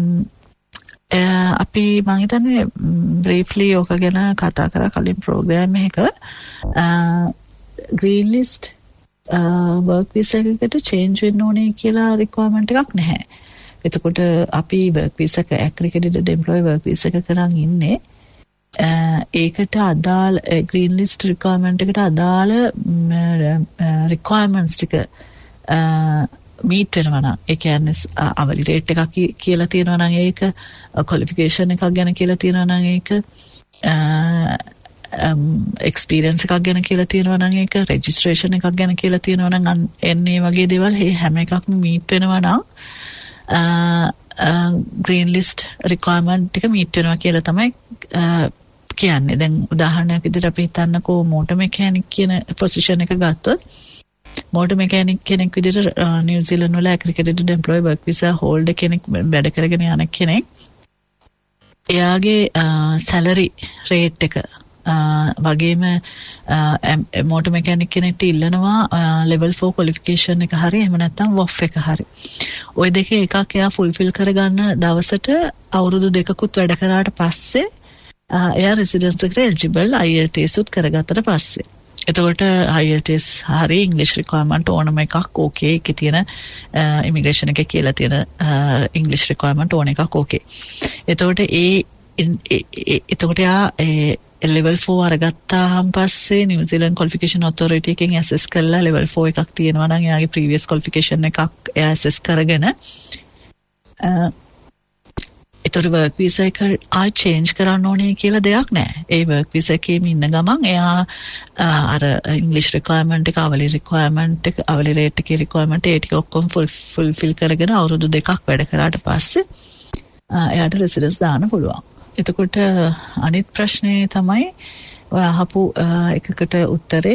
අපි මම හිතන්නේ බ්‍රීෆ්ලි ඕක ගැන කතා කරා කලින් ප්‍රෝග්‍රෑම් එකක. ග්‍රීන් ලිස්ට් work visa එකට change වෙන්න ඕනේ කියලා requirement එකක් නැහැ. එතකොට අපි work visa එක accredited employee work visa එක කරන් ඉන්නේ. ඒකට අදාළ green list requirement එකට අදාළ requirements ටික meet වෙනවා නම්, ඒ කියන්නේ hourly rate එකක් කියලා තියෙනවා නම්, ඒක qualification එකක් ගැන කියලා තියෙනවා නම්, ඒක experience එකක් ගැන කියලා තියෙනවා නම්, ඒක registration එකක් ගැන කියලා තියෙනවා නම්, එන්නේ වගේ දේවල් හැම එකක්ම meet වෙනවා නම් green list requirement ටික meet වෙනවා කියලා තමයි කියන්නේ. දැන් උදාහරණයක් විදිහට අපි හිතන්නකෝ motor mechanic කියන position එක ගත්තොත්, motor mechanic කෙනෙක් විදිහට නිව්සීලන්ත වල accredited employee work visa holder කෙනෙක් වැඩ කරගෙන යන කෙනෙක්, එයාගේ salary rate එක වගේම motor mechanic කෙනෙක්ට ඉල්ලනවා level 4 qualification එක හරි එහෙම නැත්නම් WOF එක හරි. ওই දෙකේ එකක් එයා fulfill කරගන්න දවසට අවුරුදු දෙකකුත් වැඩ කරාට පස්සේ එයා residence එකට eligible IELTS උත් කරගත්තට පස්සේ. එතකොට IELTS හරි English requirement ඕනම එකක් okay එකේ තියෙන immigration එකේ කියලා තියෙන English requirement ඕන එකක් okay. එතකොට එතකොට යා level 4 අරගත්තාන් පස්සේ New Zealand Qualification Authority එකෙන් assess කරලා level 4 එකක් තියෙනවා නම් එයාගේ previous qualification එකක් එයා assess කරගෙන ඒතර work visa එක change කරන්න ඕනේ කියලා දෙයක් නැහැ. ඒ work visa එකේම ඉන්න ගමන් එයා අර English requirement එක, hourly requirement එක, hourly rate එකේ requirement ඒ ටික ඔක්කොම fulfill කරගෙන අවුරුදු දෙකක් වැඩ කරාට පස්සේ එයාට residence දාන්න පුළුවන්. එතකොට අනිත් ප්‍රශ්නේ තමයි ඔය අහපු එකකට උත්තරේ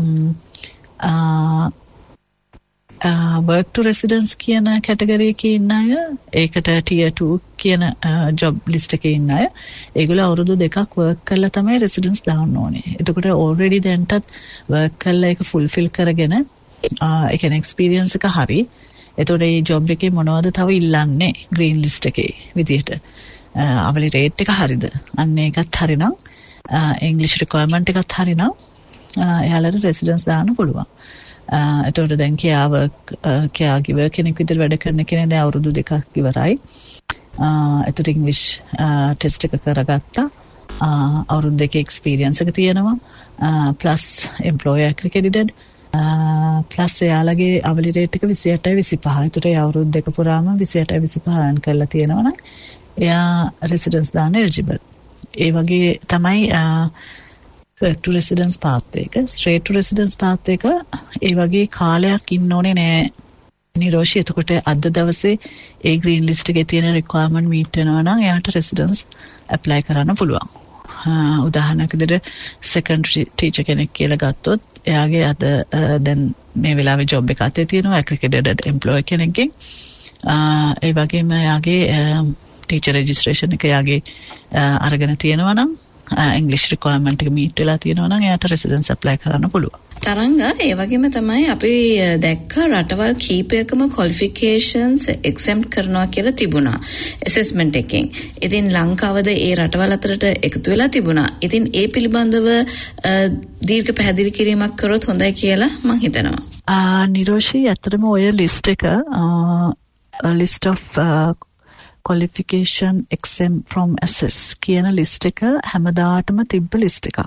work to residence කියන කැටගරි එකේ ඉන්න අය ඒකට tier 2 කියන job list එකේ ඉන්න අය ඒගොල්ලෝ අවුරුදු දෙකක් work කරලා තමයි residence දාන්න ඕනේ. එතකොට already දැන්ටත් work කරලා ඒක fulfill කරගෙන ඒ කියන්නේ experience එක හරි. එතකොට මේ job එකේ මොනවද තව ඉල්ලන්නේ green list එකේ විදිහට. අවලි රේට් එක හරිද? අන්න ඒකත් හරිනම් English requirement එකත් හරිනම් එයාලට residence දාන්න පුළුවන්. එතකොට දැන් caregiver කෙනෙක් විදිහට වැඩ කරන කෙනෙක් දැන් අවුරුදු දෙකක් ඉවරයි. එතකොට English test එක කරගත්තා. අවුරුදු දෙකේ experience එක තියෙනවා. plus employer accredited. plus එයාලගේ අවලි රේට් එක 28යි 25. එතකොට ඒ අවුරුදු දෙක පුරාම 28යි 25 earn කරලා තියෙනවා නම් එයා residence දාන්න eligible. ඒ වගේ තමයි work to residence path එක. straight to residence path එක ඒ වගේ කාලයක් ඉන්න ඕනේ නෑ නිරෝෂි. එතකොට අද දවසේ ඒ green list එකේ තියෙන requirement meet වෙනවා නම් එයාට residence apply කරන්න පුළුවන්. උදාහරණයක් විදිහට secondary teacher කෙනෙක් කියලා ගත්තොත් එයාගේ අද දැන් මේ වෙලාවේ job එක අතේ තියෙනවා accredited employee කෙනෙක්ගෙන්. ඒ වගේම එයාගේ teacher registration එක යාගේ අරගෙන තියෙනවා නම් English requirement එක meet වෙලා තියෙනවා නම් එයාට residence apply කරන්න පුළුවන්. තරංග ඒ වගේම තමයි අපි දැක්ක රටවල් කීපයකම qualifications exempt කරනවා කියලා තිබුණා assessment එකෙන්. ඉතින් ලංකාවද ඒ රටවල් අතරට එකතු වෙලා තිබුණා. ඉතින් ඒ පිළිබඳව දීර්ඝ පැහැදිලි කිරීමක් කරොත් හොඳයි කියලා මම හිතනවා. නිරෝෂි ඇත්තටම ඔය list එක list of qualification exempt from assess කියන list එක හැමදාටම තිබ්බ list එකක්.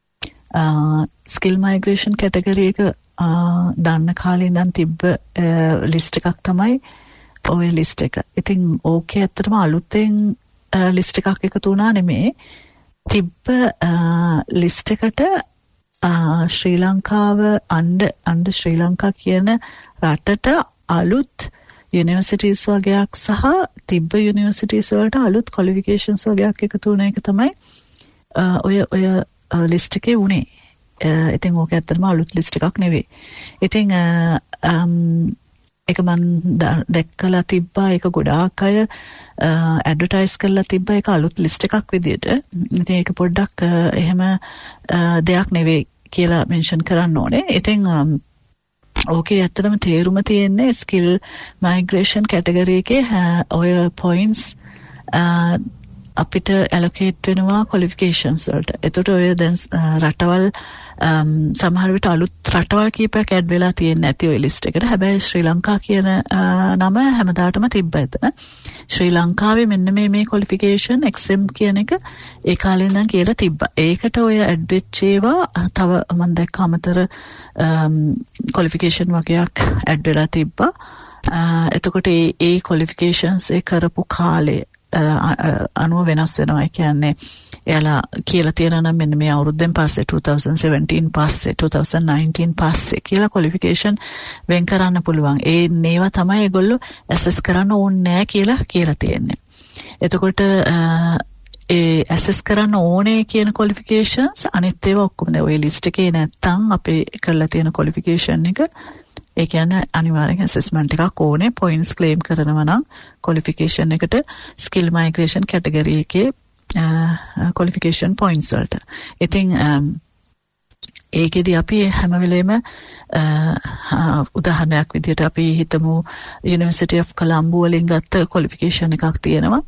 skill migration category එක දන්න කාලේ ඉඳන් තිබ්බ list එකක් තමයි ඔය list එක. ඉතින් ඕකේ ඇත්තටම අලුතෙන් list එකක් එකතු වුණා නෙමෙයි. තිබ්බ list එකට ශ්‍රී ලංකාව under ශ්‍රී ලංකා කියන රටට අලුත් universities වගේක් සහ තිබ්බ universities වලට අලුත් qualifications වගේක් එකතු වුණ එක තමයි ඔය list එකේ උනේ. ඉතින් ඕක ඇත්තටම අලුත් list එකක් නෙවෙයි. ඉතින් ඒක මම දැක්කලා තිබ්බා ඒක ගොඩාක් අය ඇඩ්වර්ටයිස් කරලා තිබ්බා ඒක අලුත් list එකක් විදියට. ඉතින් ඒක පොඩ්ඩක් එහෙම දෙයක් නෙවෙයි කියලා මෙන්ෂන් කරන්න ඕනේ. ඉතින් ඕකේ ඇත්තටම තේරුම තියෙන්නේ skill migration category එකේ ඔය points අපිට allocate වෙනවා qualifications වලට. එතකොට ඔය දැන් රටවල් සමහර විට අලුත් රටවල් කීපයක් ඇඩ් වෙලා තියෙන්නේ නැති ඔය list එකට. හැබැයි ශ්‍රී ලංකා කියන නම හැමදාටම තිබ්බා එතන. ශ්‍රී ලංකාවේ මෙන්න මේ qualification exempt කියන එක ඒ කාලේ ඉඳන් කියලා තිබ්බා. ඒකට ඔය ඇඩ් වෙච්ච ඒවා තව මම දැක්ක අමතර qualification වගේක් ඇඩ් වෙලා තිබ්බා. එතකොට ඒ qualifications ඒ කරපු කාලේ අනුව වෙනස් වෙනවා. ඒ කියන්නේ එයාලා කියලා තියෙනවා නම් මෙන්න මේ අවුරුද්දෙන් පස්සේ 2017 පස්සේ 2019 පස්සේ කියලා qualification වෙන් කරන්න පුළුවන්. ඒවා තමයි ඒගොල්ලෝ assess කරන්න ඕනේ නැහැ කියලා තියෙන්නේ. එතකොට ඒ assess කරන්න ඕනේ කියන qualifications අනිත් ඒවා ඔක්කොම දැන් ඔය list එකේ නැත්තම් අපේ කරලා තියෙන qualification එක ඒ කියන්නේ අනිවාර්යෙන් assessment එකක් ඕනේ. points claim කරනවා නම් qualification එකට skill migration category එකේ qualification points වලට. ඉතින් ඒකෙදි අපි හැම වෙලේම උදාහරණයක් විදිහට අපි හිතමු University of Colombo වලින් ගත්ත qualification එකක් තියෙනවා.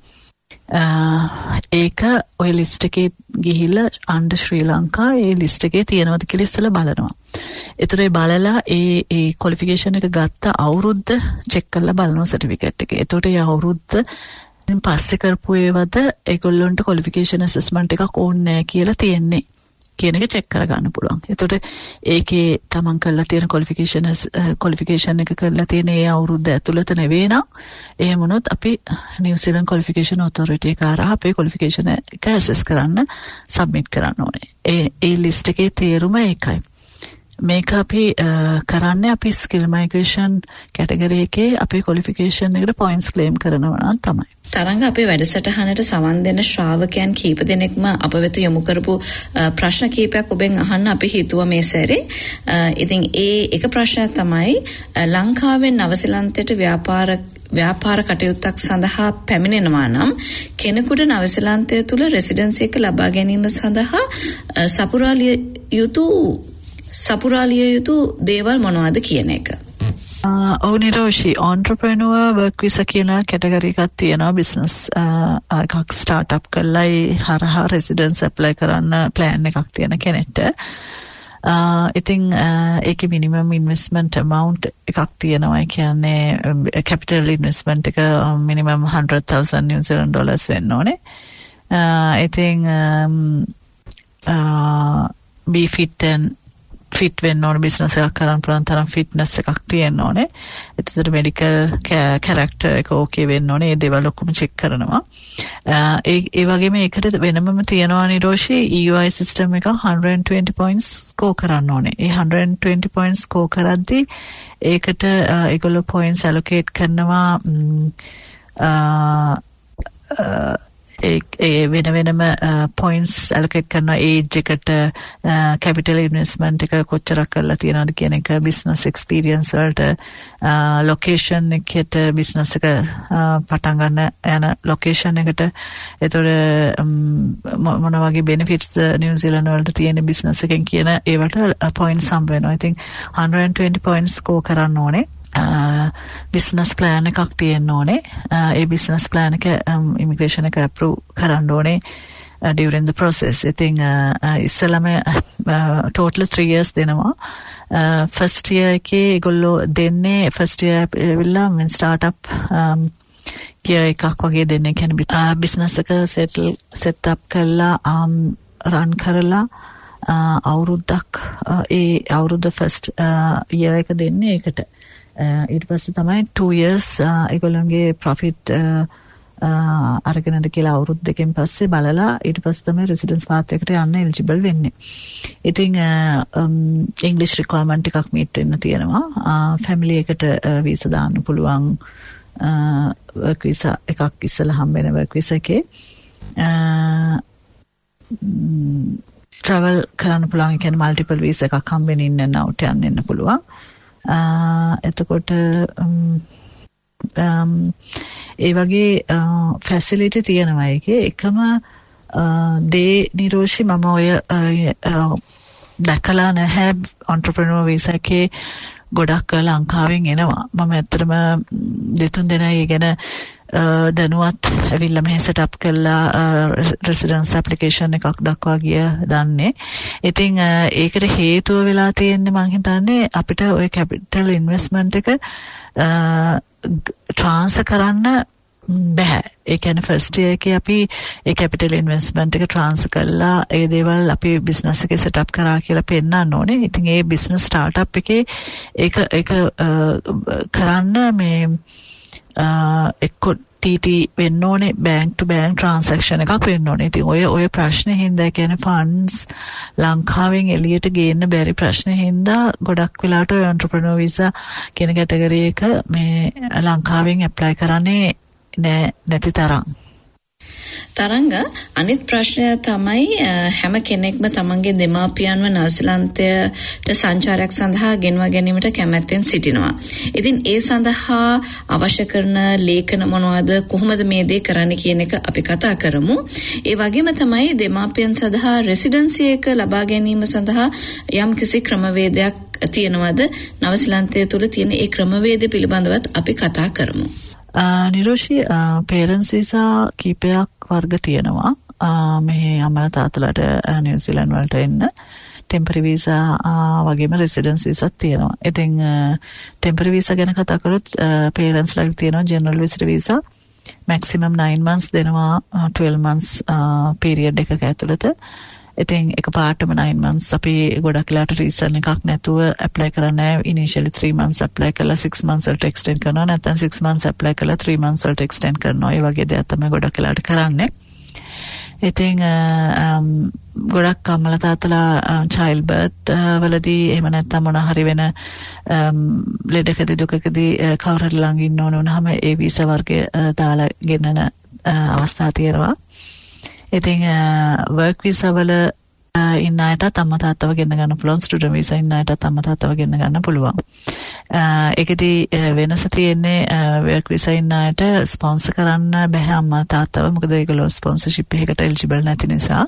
ඒක ඔය ලිස්ට් එකේ ගිහිල්ලා under ශ්‍රී ලංකා ඒ ලිස්ට් එකේ තියෙනවද කියලා ඉස්සෙල්ලා බලනවා. ඒතර ඒ බලලා ඒ qualification එක ගත්ත අවුරුද්ද check කරලා බලනවා certificate එකේ. ඒතකොට ඒ අවුරුද්ද පස්සේ කරපු ඒවද ඒගොල්ලන්ට qualification assessment එකක් ඕනේ නැහැ කියලා තියෙන්නේ. කියන එක check කරගන්න පුළුවන්. ඒතකොට ඒකේ තමන් කරලා තියෙන qualification එක කරලා තියෙන ඒ අවුරුද්ද ඇතුළත නෙවෙයි නම් එහෙම වුණොත් අපි New Zealand Qualification Authority එක හරහා අපේ qualification එක assess කරන්න submit කරන්න ඕනේ. ඒ list එකේ තේරුම ඒකයි. මේක අපි කරන්නේ අපි skill migration category එකේ අපේ qualification එකට points claim කරනවා නම් තමයි. තරංග අපේ වැඩසටහනට සවන් දෙන ශ්‍රාවකයන් කීප දෙනෙක්ම අප වෙත යොමු කරපු ප්‍රශ්න කීපයක් ඔබෙන් අහන්න අපි හිතුවා මේ සැරේ. ඉතින් එක ප්‍රශ්නයක් තමයි ලංකාවෙන් නවසීලන්තයට ව්‍යාපාර කටයුත්තක් සඳහා පැමිණෙනවා නම් කෙනෙකුට නවසීලන්තය තුල රෙසිඩන්සි එක ලබා ගැනීම සඳහා සපුරාලිය යුතු දේවල් මොනවද කියන එක. නිරෝෂි entrepreneur work visa කියලා කැටගරි එකක් තියෙනවා business එකක් start up කරලා ඒ හරහා residence apply කරන්න plan එකක් තියෙන කෙනෙක්ට. ඉතින් ඒකේ minimum investment amount එකක් තියෙනවා. ඒ කියන්නේ capital investment එක minimum 100,000 New Zealand dollars වෙන්න ඕනේ. ඉතින් be fit වෙන්න ඕනේ business එකක් කරන්න පුළුවන් තරම් fitness එකක් තියෙන්න ඕනේ. ඒතර medical character එක okay වෙන්න ඕනේ. ඒ දේවල් ඔක්කොම check කරනවා. ඒ වගේම ඒකට වෙනමම තියෙනවා නිරෝෂි EY system එක 120 points score කරන්න ඕනේ. ඒ 120 points score කරද්දී ඒකට ඒගොල්ලෝ points allocate කරනවා ඒ වෙනම points allocate කරන age එකට capital investment එක කොච්චරක් කරලා තියෙනවද කියන එක business experience වලට location එකට business එක පටන් ගන්න යන location එකට ඒතකොට මොන වගේ benefits New Zealand වලට තියෙන business එකෙන් කියන ඒවට points හම්බ වෙනවා. I think 120 points score කරන්න ඕනේ. business plan එකක් තියෙන්න ඕනේ. ඒ business plan එක immigration එක approve කරන්න ඕනේ during the process. I think ඉස්සලම total 3 years දෙනවා. first year එකේ ඒගොල්ලෝ දෙන්නේ first year ඇවිල්ලා startup year එකක් වගේ දෙන්නේ. කියන්නේ business එක set up කරලා run කරලා අවුරුද්දක් ඒ අවුරුද්ද first year එක දෙන්නේ ඒකට. ඊට පස්සේ තමයි 2 years ඒගොල්ලන්ගේ profit අරගෙනද කියලා අවුරුදු දෙකකින් පස්සේ බලලා ඊට පස්සේ තමයි residence path එකට යන්න eligible වෙන්නේ. ඉතින් English requirement එකක් meet වෙන්න තියෙනවා. family එකට visa දාන්න පුළුවන් work visa එකක් ඉස්සලා හම්බ වෙන work visa එකේ travel කරන්න පුළුවන්. ඒ කියන්නේ multiple visa එකක් හම්බ වෙන in and out යන්න පුළුවන්. එතකොට ඒ වගේ ෆැසිලිටි තියෙනවා ඒකේ. එකම දේ නිරෝෂි මම ඔය දැකලා නැහැ entrepreneur visa එකේ ගොඩක් ලංකාවෙන් එනවා. මම ඇත්තටම දෙතුන් දෙනා ඒ ගැන දැනුවත් ඇවිල්ලා මෙහෙ set up කරලා residence application එකක් දක්වා ගිය දන්නේ. ඉතින් ඒකට හේතුව වෙලා තියෙන්නේ මං හිතන්නේ අපිට ওই capital investment එක transfer කරන්න බෑ. ඒ කියන්නේ first year එකේ අපි ඒ capital investment එක transfer කරලා ඒ දේවල් අපි business එකේ set up කරා කියලා පෙන්නන්න ඕනේ. ඉතින් ඒ business startup එකේ ඒක කරන්න මේ එක්ක TT වෙන්න ඕනේ, bank to bank transaction එකක් වෙන්න ඕනේ. ඉතින් ඔය ප්‍රශ්නේ හින්දා කියන්නේ funds ලංකාවෙන් එළියට ගේන්න බැරි ප්‍රශ්නේ හින්දා ගොඩක් වෙලාවට entrepreneur visa කියන category එක මේ ලංකාවෙන් apply කරන්නේ නැති තරම්. තරංග අනිත් ප්‍රශ්නය තමයි හැම කෙනෙක්ම තමන්ගේ දෙමාපියන්ව නවසීලන්තයට සංචාරයක් සඳහා ගෙන්වා ගැනීමට කැමැත්තෙන් සිටිනවා. ඉතින් ඒ සඳහා අවශ්‍ය කරන ලේඛන මොනවද, කොහොමද මේ දේ කරන්න කියන එක අපි කතා කරමු. ඒ වගේම තමයි දෙමාපියන් සඳහා රෙසිඩන්සි එක ලබා ගැනීම සඳහා යම් කිසි ක්‍රමවේදයක් තියෙනවද, නවසීලන්තය තුළ තියෙන ඒ ක්‍රමවේද පිළිබඳවත් අපි කතා කරමු. නිරෝෂි පේරන්ට්ස් වීසා කීපයක් වර්ග තියෙනවා. මේ අම්මලා තාත්තලාට නිව්සීලන්ත වලට එන්න ටෙම්පරරි වීසා වගේම රෙසිඩන්ස් වීසාත් තියෙනවා. ඉතින් ටෙම්පරරි වීසා ගැන කතා කරොත් පේරන්ට්ස් ලාට තියෙනවා general visitor visa maximum 9 months දෙනවා 12 months පීරියඩ් එකක ඇතුළත. ඉතින් එකපාරටම 9 months අපි ගොඩක් වෙලාට රීසන් එකක් නැතුව ඇප්ලයි කරන්නේ. ඉනිෂියලි 3 months ඇප්ලයි කරලා 6 months වලට එක්ස්ටෙන්ඩ් කරනවා. නැත්නම් 6 months ඇප්ලයි කරලා 3 months වලට එක්ස්ටෙන්ඩ් කරනවා. ඒ වගේ දේවල් තමයි ගොඩක් වෙලාට කරන්නේ. ඉතින් ගොඩක් අම්මලා තාත්තලා චයිල්ඩ් බර්ත් වලදී එහෙම නැත්නම් මොන හරි වෙන ලෙඩකදී දුකකදී කවුරු හරි ළඟ ඉන්න ඕන වුණාම ඒ වීසා වර්ගය දාලා ගෙනන අවස්ථා තියෙනවා. ඉතින් වර්ක් වීසා වල ඉන්න අයටත් අම්මා තාත්තව ගෙන්න ගන්න පුළුවන්. ස්ටුඩන්ට් වීසා ඉන්න අයටත් අම්මා තාත්තව ගෙන්න ගන්න පුළුවන්. ඒකෙදී වෙනස තියෙන්නේ වර්ක් වීසා ඉන්න අයට ස්පොන්සර් කරන්න බෑ අම්මා තාත්තව. මොකද ඒගොල්ලෝ ස්පොන්සර්ෂිප් එකකට එලිජිබල් නැති නිසා.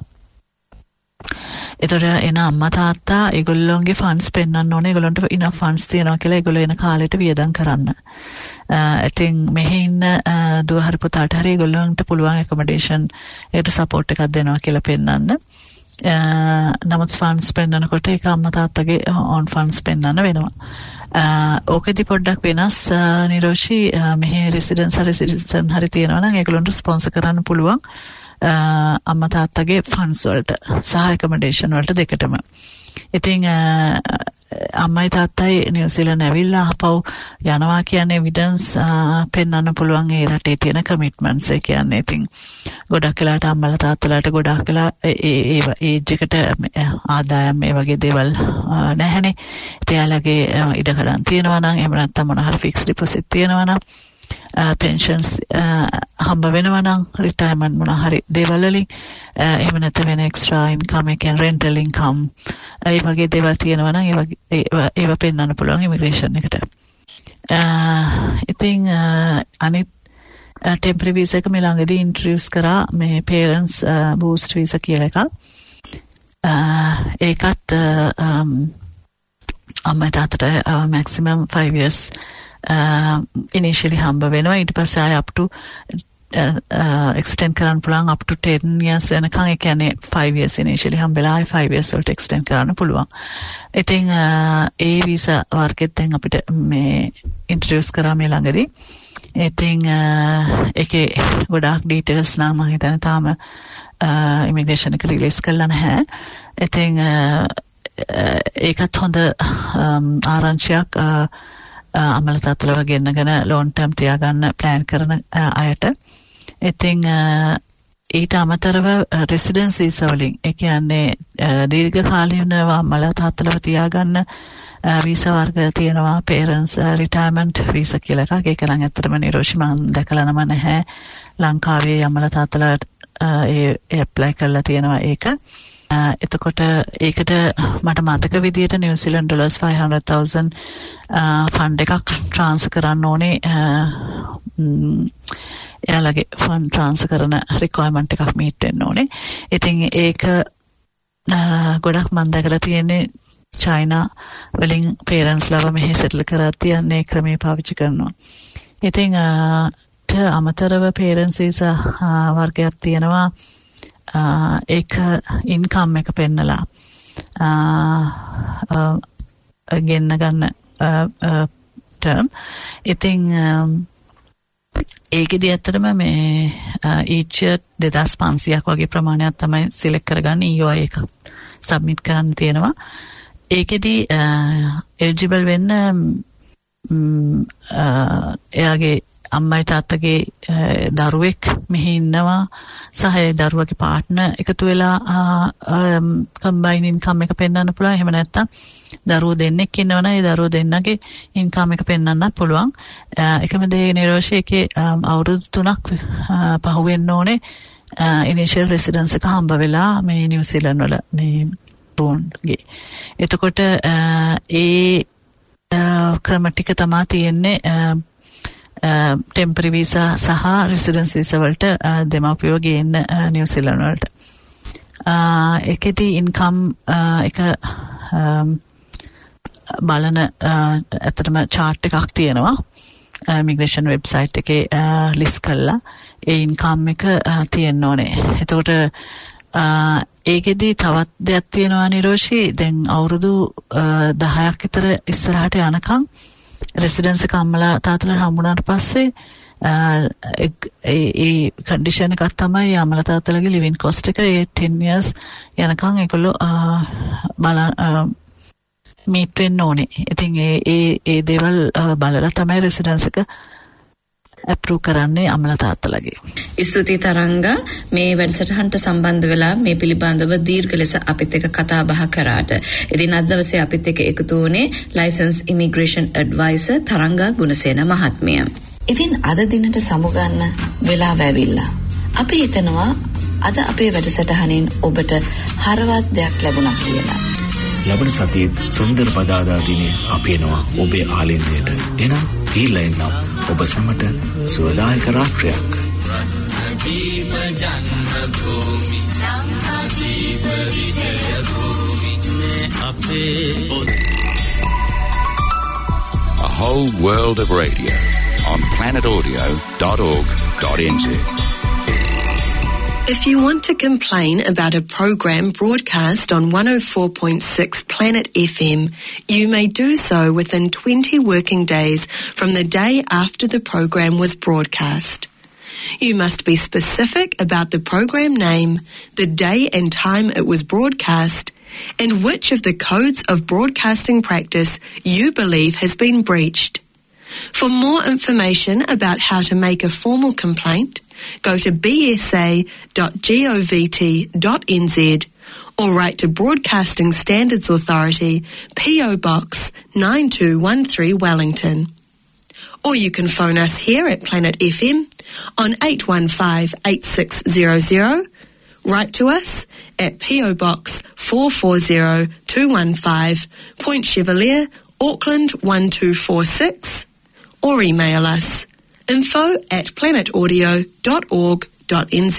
ඒතර එන අම්මා තාත්තා ඒගොල්ලෝගේ ෆන්ඩ්ස් පෙන්වන්න ඕනේ. ඒගොල්ලන්ට ඉනෆ් ෆන්ඩ්ස් තියෙනවා කියලා ඒගොල්ලෝ එන කාලෙට වියදම් කරන්න. ඉතින් මෙහි ඉන්න දුව හරි පුතාට හරි ඒගොල්ලන්ට පුළුවන් ඇකොමඩේෂන් ඒකට සපෝට් එකක් දෙනවා කියලා පෙන්වන්න. නමුත් ෆන්ඩ්ස් පෙන්වනකොට ඒක අම්මා තාත්තගේ ඔන් ෆන්ඩ්ස් පෙන්වන්න වෙනවා. ඕකෙදි පොඩ්ඩක් වෙනස් නිරෝෂි. මෙහි රෙසිඩන්ස් හරි සිටිසන් හරි තියෙනවා නම් ඒගොල්ලන්ට ස්පොන්සර් කරන්න පුළුවන් අම්මා තාත්තගේ ෆන්ඩ්ස් වලට සහ ඇකොමඩේෂන් වලට දෙකටම. ඉතින් අම්මයි තාත්තයි නිව්සීලන්ත ඇවිල්ලා ආපහු යනවා කියන්නේ එවිඩන්ස් පෙන්වන්න පුළුවන් ඒ රටේ තියෙන කමිට්මන්ට්ස්. ඒ කියන්නේ ඉතින් ගොඩක් වෙලාට අම්මලා තාත්තලාට ගොඩක් වෙලා ඒ ඒජ් එකට ආදායම් මේ වගේ දේවල් නැහැනේ. එයාලගේ ඉඩකඩම් තියෙනවා නම් එහෙම නැත්නම් මොන හරි ෆික්ස් ඩිපොසිට් තියෙනවා නම් pensions හම්බ වෙනවා නම් රිටයර්මන්ට් මොන හරි දේවල් වලින් එහෙම නැත්නම් වෙන එක්ස්ට්‍රා ඉන්කම් එකෙන් රෙන්ටල් ඉන්කම් ඒ වගේ දේවල් තියෙනවා නම් ඒව පෙන්වන්න පුළුවන් ඉමිග්‍රේෂන් එකට. ඉතින් අනිත් ටෙම්පරරි වීසා එක මේ ළඟදී ඉන්ට්‍රොඩියුස් කරා මේ පේරන්ට්ස් බූස්ට් වීසා කියලා එකක්. ඒකත් අම්මා තාත්තට maximum 5 years initially හම්බ වෙනවා. ඊට පස්සේ ආය up to extend කරන්න පුළුවන් up to 10 years වෙනකන්. ඒ කියන්නේ 5 years initially හම්බෙලා ආය 5 years වලට extend කරන්න පුළුවන්. ඉතින් ඒ වීසා වර්ගෙත් දැන් අපිට මේ introduce කරා මේ ළඟදී. ඉතින් ඒකේ ගොඩාක් details නම් මම හිතන්නේ තාම immigration එක release කරලා නැහැ. ඉතින් ඒකත් හොඳ ආරංචියක් අම්මලා තාත්තලා ගෙන්නගෙන ලොන් ටර්ම් තියාගන්න ප්ලෑන් කරන අයට. ඉතින් ඊට අමතරව රෙසිඩන්ස් වීසා වලින් ඒ කියන්නේ දීර්ඝ කාලීනව අම්මලා තාත්තලා තියාගන්න වීසා වර්ග තියෙනවා. පේරන්ට්ස් රිටයර්මන්ට් වීසා කියලා එකක්. ඒක නම් ඇත්තටම නිරෝෂි මම දැකලා නම නැහැ. ලංකාවේ අම්මලා තාත්තලා ඒ ඇප්ලයි කරලා තියෙනවා ඒක. එතකොට ඒකට මට මතක විදියට නිව්සීලන්ත ඩොලර්ස් 500,000 ෆන්ඩ් එකක් ට්‍රාන්ස්ෆර් කරන්න ඕනේ. එයාලගේ ෆන්ඩ් ට්‍රාන්ස්ෆර් කරන රික්වයර්මන්ට් එකක් මීට් වෙන්න ඕනේ. ඉතින් ඒක ගොඩක් මම දැකලා තියෙන්නේ චයිනා වලින් පේරන්ට්ස් ලව මෙහෙ සෙටල් කරලා තියන්නේ ක්‍රමේ පාවිච්චි කරනවා. ඉතින් අමතරව පේරන්ට්ස් වීසා වර්ගයක් තියෙනවා. ඒක ඉන්කම් එක පෙන්නලා ගෙන්න ගන්න ටර්ම්. ඉතින් ඒකෙදි ඇත්තටම මේ each year 2500ක් වගේ ප්‍රමාණයක් තමයි සිලෙක්ට් කරගන්න EOI එක සබ්මිට් කරන්න තියෙනවා. ඒකෙදි එලිජිබල් වෙන්න එයාගේ අම්මයි තාත්තගේ දරුවෙක් මෙහි ඉන්නවා සහ ඒ දරුවගේ පාර්ට්නර් එකතු වෙලා කම්බයින් ඉන්කම් එක පෙන්වන්න පුළුවන්. එහෙම නැත්නම් දරුවෝ දෙන්නෙක් ඉන්නවනම් ඒ දරුවෝ දෙන්නගේ ඉන්කම් එක පෙන්වන්නත් පුළුවන්. එකම දේ නිරෝෂී එකේ අවුරුදු 3ක් පහු වෙන්න ඕනේ ඉනිෂියල් රෙසිඩන්ස් එක හම්බ වෙලා මේ නිව්සීලන්ත වල මේ බෝන්ගේ. එතකොට ඒ ක්‍රම ටික තමයි තියෙන්නේ ටෙම්පරරි වීසා සහ රෙසිඩන්ස් වීසා වලට දෙමාපියෝ ගේන්න නිව්සීලන්ත වලට. ඒකෙදි ඉන්කම් එක බලන ඇත්තටම chart එකක් තියෙනවා. immigration website එකේ list කරලා ඒ ඉන්කම් එක තියෙන්න ඕනේ. එතකොට ඒකෙදි තවත් දෙයක් තියෙනවා නිරෝෂී. දැන් අවුරුදු 10ක් විතර ඉස්සරහට යනකම් රෙසිඩන්ස් එක අම්මලා තාත්තලා හම්බුනාට පස්සේ ඒ කන්ඩිෂන් එකක් තමයි අම්මලා තාත්තලාගේ ලිවිං කොස්ට් එක 10 years යනකම් ඒගොල්ලෝ මීට් වෙන්න ඕනේ. ඉතින් ඒ දේවල් බලලා තමයි රෙසිඩන්ස් එක අප්‍රූව් කරන්නේ අම්මලා තාත්තලාගේ. ස්තුතියි තරංගා මේ වැඩසටහනට සම්බන්ධ වෙලා මේ පිළිබඳව දීර්ඝ ලෙස අපිත් එක්ක කතා බහ කරාට. ඉතින් අද දවසේ අපිත් එක්ක එකතු වුණේ licensed immigration adviser Tharanga Gunasena මහත්මිය. ඉතින් අද දිනට සමුගන්න වෙලාව ඇවිල්ලා. අපි හිතනවා අද අපේ වැඩසටහනෙන් ඔබට හරවත් දෙයක් ලැබුණා කියලා. ලබන සතියේ සුන්දර පදාදා දිනේ අපි එනවා ඔබේ ආලින්දයට. එනම් ගිහිල්ලා එන්නම් ඔබ සැමට සුවදායක රාත්‍රියක්. A whole world of radio on planetaudio.org.nz. If you want to complain about a program broadcast on 104.6 Planet FM, you may do so within 20 working days from the day after the program was broadcast. You must be specific about the program name, the day and time it was broadcast, and which of the codes of broadcasting practice you believe has been breached. For more information about how to make a formal complaint, go to bsa.govt.nz or write to Broadcasting Standards Authority, PO Box 9213 Wellington. Or you can phone us here at Planet FM on 815-8600, write to us at PO Box 440215, Point Chevalier, Auckland 1246, or email us info@planetaudio.org.nz.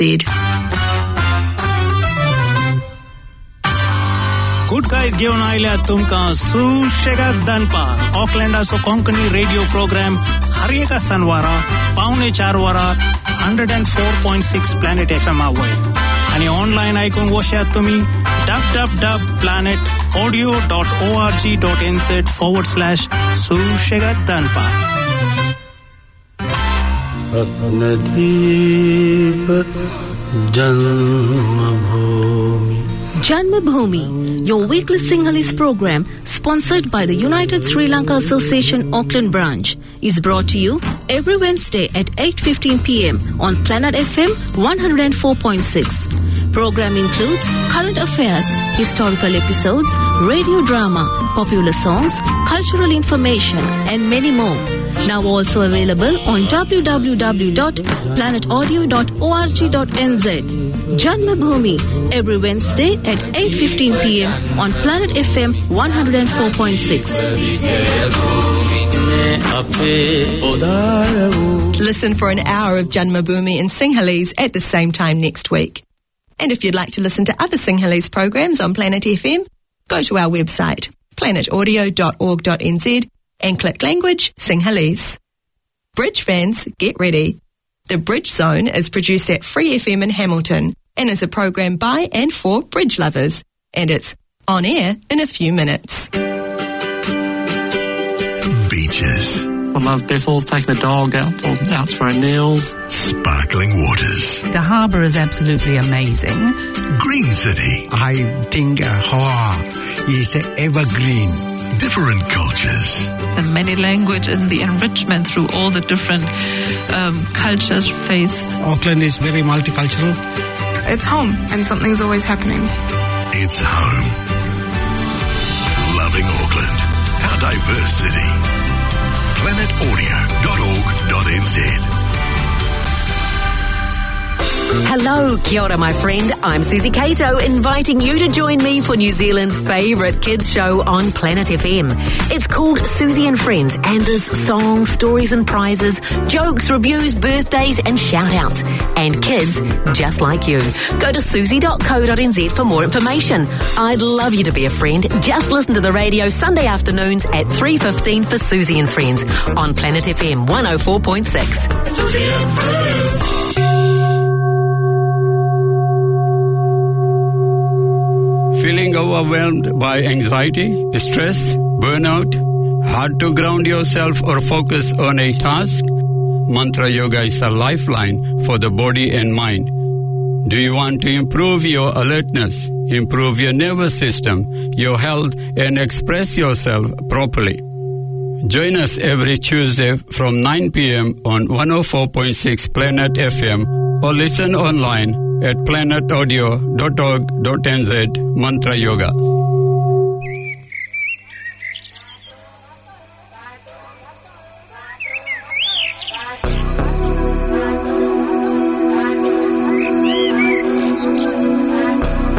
Good guys घेऊन आयल्या तुमका सुशेगाद दनपार ऑकलँडाचो Konkani radio programme हर एका शनिवारा 3:45 वरार 104.6 planet FM वयर आणि ऑनलाइन ऐकूंक वशात तुम्ही www.planetaudio.org.nz/सुशेगाद दनपार. रत्नदीप जन्मभूमि. Janmabhoomi, your weekly Sinhalese program sponsored by the United Sri Lanka Association Auckland branch, is brought to you every Wednesday at 8:15 p.m. on Planet FM 104.6. Program includes current affairs, historical episodes, radio drama, popular songs, cultural information and many more. Now also available on www.planetaudio.org.nz. Janmabhoomi, every Wednesday at 8:15 p.m. on Planet FM 104.6. Listen for an hour of Janmabhoomi in Sinhalese at the same time next week. And if you'd like to listen to other Sinhalese programs on Planet FM, go to our website, planetaudio.org.nz, and click Language Sinhalese. Bridge fans, get ready. The Bridge Zone is produced at Free FM in Hamilton and is a program by and for bridge lovers. And it's on air in a few minutes. Beaches. I love Biffles, taking the dog out for our nails. Sparkling waters. The harbour is absolutely amazing. Green City. I think Hawaii is evergreen. different cultures. The many languages and the enrichment through all the different cultures, faiths. Auckland is very multicultural. It's home and something's always happening. It's home. Loving Auckland, our diverse city. planetaudio.org.nz. Hello, kia ora, my friend. I'm Susie Cato, inviting you to join me for New Zealand's favourite kids show on Planet FM. It's called Susie and Friends, and there's songs, stories and prizes, jokes, reviews, birthdays and shout-outs. And kids just like you. Go to susie.co.nz for more information. I'd love you to be a friend. Just listen to the radio Sunday afternoons at 3:15 for Susie and Friends on Planet FM 104.6. Susie and Friends. Feeling overwhelmed by anxiety, stress, burnout, hard to ground yourself or focus on a task? Mantra Yoga is a lifeline for the body and mind. Do you want to improve your alertness, improve your nervous system, your health, and express yourself properly? Join us every Tuesday from 9 p.m. on 104.6 Planet FM or listen online at planetaudio.org.nz Mantra Yoga.